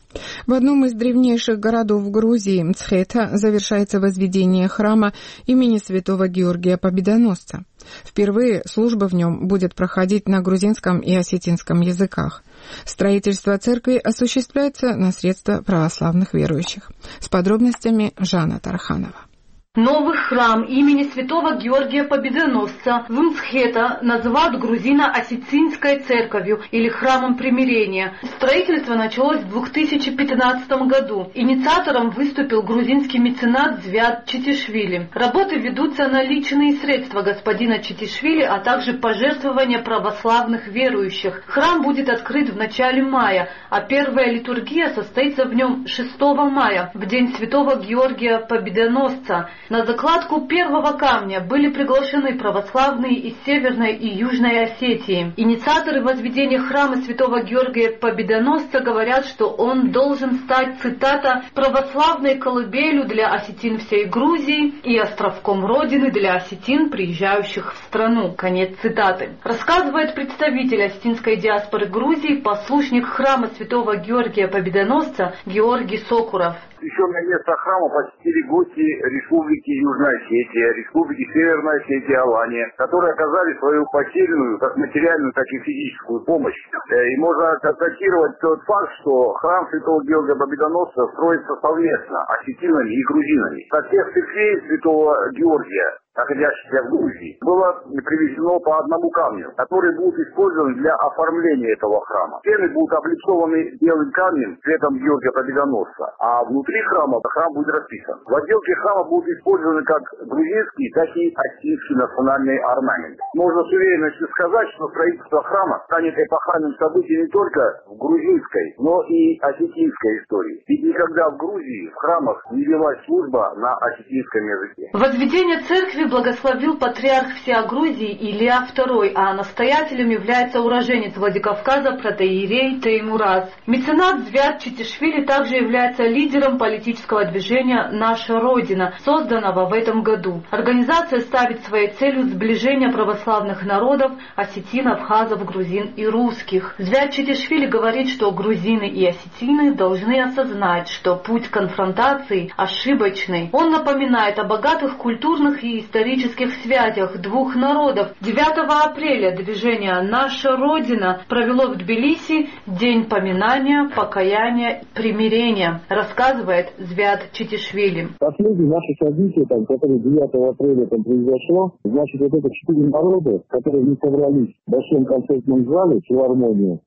В одном из древнейших городов Грузии, Мцхета, завершается возведение храма имени святого Георгия Победоносца. Впервые служба в нем будет проходить на грузинском и осетинском языках. Строительство церкви осуществляется на средства православных верующих. С подробностями Жанна Тарханова.
Новый храм имени святого Георгия Победоносца в Мцхета называют грузино-осетинской церковью или храмом примирения. Строительство началось в 2015 году. Инициатором выступил грузинский меценат Звят Читишвили. Работы ведутся на личные средства господина Читишвили, а также пожертвования православных верующих. Храм будет открыт в начале мая, а первая литургия состоится в нем 6 мая, в день святого Георгия Победоносца. На закладку первого камня были приглашены православные из Северной и Южной Осетии. Инициаторы возведения храма святого Георгия Победоносца говорят, что он должен стать, цитата, «православной колыбелью для осетин всей Грузии и островком родины для осетин, приезжающих в страну». Конец цитаты. Рассказывает представитель осетинской диаспоры Грузии, послушник храма святого Георгия Победоносца Георгий Сокуров.
Посвященное место храма посетили гости Республики Южная Осетия, Республики Северная Осетия, Алания, которые оказали свою потерянную, как материальную, так и физическую помощь. И можно констатировать тот факт, что храм святого Георгия Победоносца строится совместно осетинами и грузинами. Со всех церквей святого Георгия, находящихся в Грузии, было привезено по одному камню, который будет использован для оформления этого храма. Стены будут облицованы белым камнем цветом Георгия Победоносца, а внутри храма храм будет расписан. В отделке храма будут использованы как грузинский, так и осетинский национальный орнамент. Можно с уверенностью сказать, что строительство храма станет эпохальным событием не только в грузинской, но и осетинской истории. Ведь никогда в Грузии в храмах не велась служба на осетинском языке.
Возведение церкви благословил патриарх всея Грузии Илья II, а настоятелем является уроженец Владикавказа протоиерей Теймураз. Меценат Звят Читишвили также является лидером политического движения «Наша Родина», созданного в этом году. Организация ставит своей целью сближение православных народов, осетин, абхазов, грузин и русских. Звят Читишвили говорит, что грузины и осетины должны осознать, что путь конфронтации ошибочный. Он напоминает о богатых культурных и исторических связях двух народов. 9 апреля движение «Наша Родина» провело в Тбилиси День поминания, покаяния, примирения, рассказывает Звят Читишвили.
Последнее наше событие, которое 9 апреля произошло, значит, вот это 4 народа, которые не собрались в большом концертном зале, филармонии,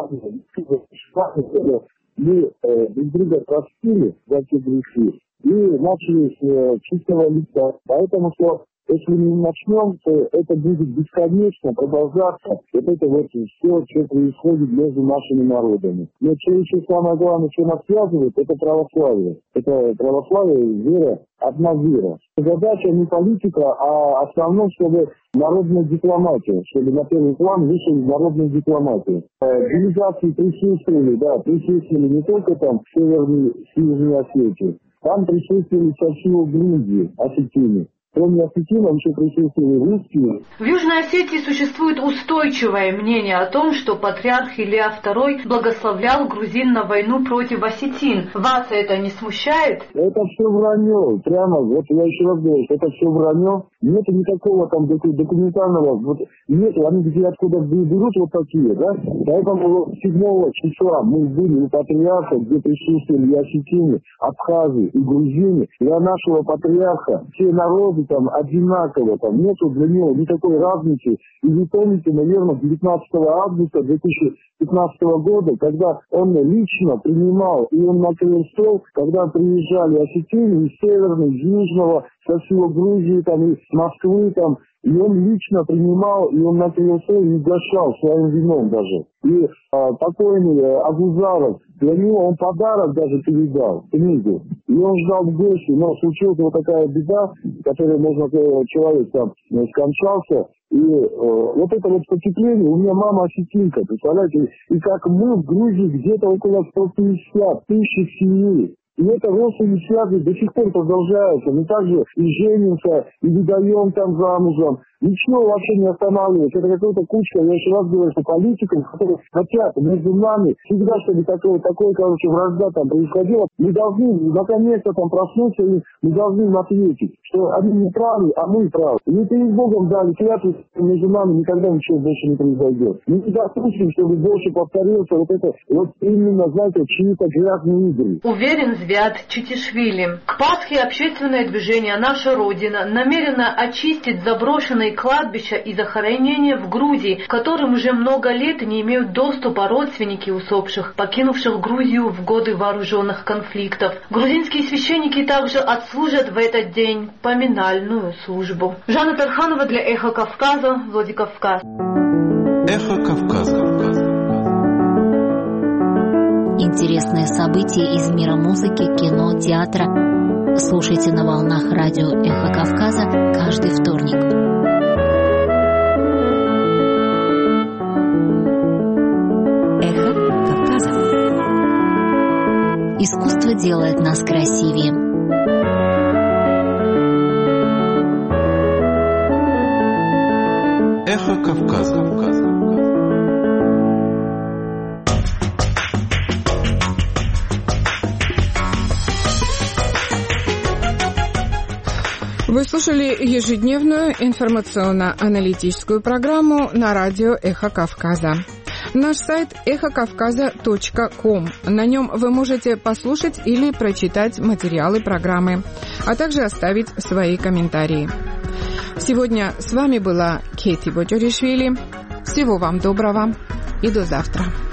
мы друг друга простили за те грехи и начали с чистого лица. Поэтому что если мы не начнем, то это будет бесконечно продолжаться. Вот это вот все, что происходит между нашими народами. Но что еще самое главное, что нас связывает, это православие. Это православие, вера, одна вера. Задача не политика, а основном, чтобы народная дипломатия, чтобы на первый план вышла народная дипломатия. Делегации присутствовали не только там в Северной Осетии, там присутствовали со всего Грузии, осетины. Кроме осетинов еще присутствовали русские.
В Южной Осетии существует устойчивое мнение о том, что патриарх Илья II благословлял грузин на войну против осетин. Вас это не смущает?
Это все вранье. Прямо, вот я еще раз говорю, это все вранье. Нет никакого там документального, вот нет, они где откуда берут вот такие, да? Поэтому 7 числа мы были у патриарха, где присутствовали и осетины, абхазы и грузины. Для нашего патриарха все народы там одинаково, там нету для него никакой разницы. И вы помните, наверное, 19 августа 2015 года, когда он лично принимал, и он накрыл стол, когда приезжали осетины из Северного, из Южного, со всего Грузии, там, из Москвы, там, и он лично принимал, и он накрыл стол и угощал своим вином даже. И покойный Агузаров, для него он подарок даже передал, книгу. И он ждал в гости, но случилась вот такая беда, которая, можно сказать, человек там скончался. И вот это вот потепление, у меня мама осетинка, представляете, и как мы в Грузии где-то около 150 тысяч семей. И это родственные связи до сих пор продолжаются. Мы также и женимся, и выдаем там замужем. Ничего вообще не останавливается. Это какая-то кучка, я еще раз говорю, что политиков, которые хотят между нами всегда, чтобы такое, короче, вражда там происходила, мы должны наконец-то там проснуться, и мы должны им ответить, что они не правы, а мы правы. И мы перед Богом дали клятву, что между нами никогда ничего больше не произойдет. Мы не допустим, чтобы больше повторился вот это, вот именно, знаете, чьи-то грязные игры.
Уверен Звят Читишвили. К Пасхе общественное движение «Наша Родина» намерено очистить заброшенные кладбища и захоронения в Грузии, к которым уже много лет не имеют доступа родственники усопших, покинувших Грузию в годы вооруженных конфликтов. Грузинские священники также отслужат в этот день поминальную службу. Жанна Тарханова для «Эхо Кавказа», Владикавказ.
Эхо Кавказа.
Интересные события из мира музыки, кино, театра. Слушайте на волнах радио «Эхо Кавказа» каждый вторник. «Эхо Кавказа». Искусство делает нас красивее.
Эхо Кавказа.
Вы слушали ежедневную информационно-аналитическую программу на радио «Эхо Кавказа». Наш сайт эхокавказа.ком. На нем вы можете послушать или прочитать материалы программы, а также оставить свои комментарии. Сегодня с вами была Кейти Ботюришвили. Всего вам доброго и до завтра.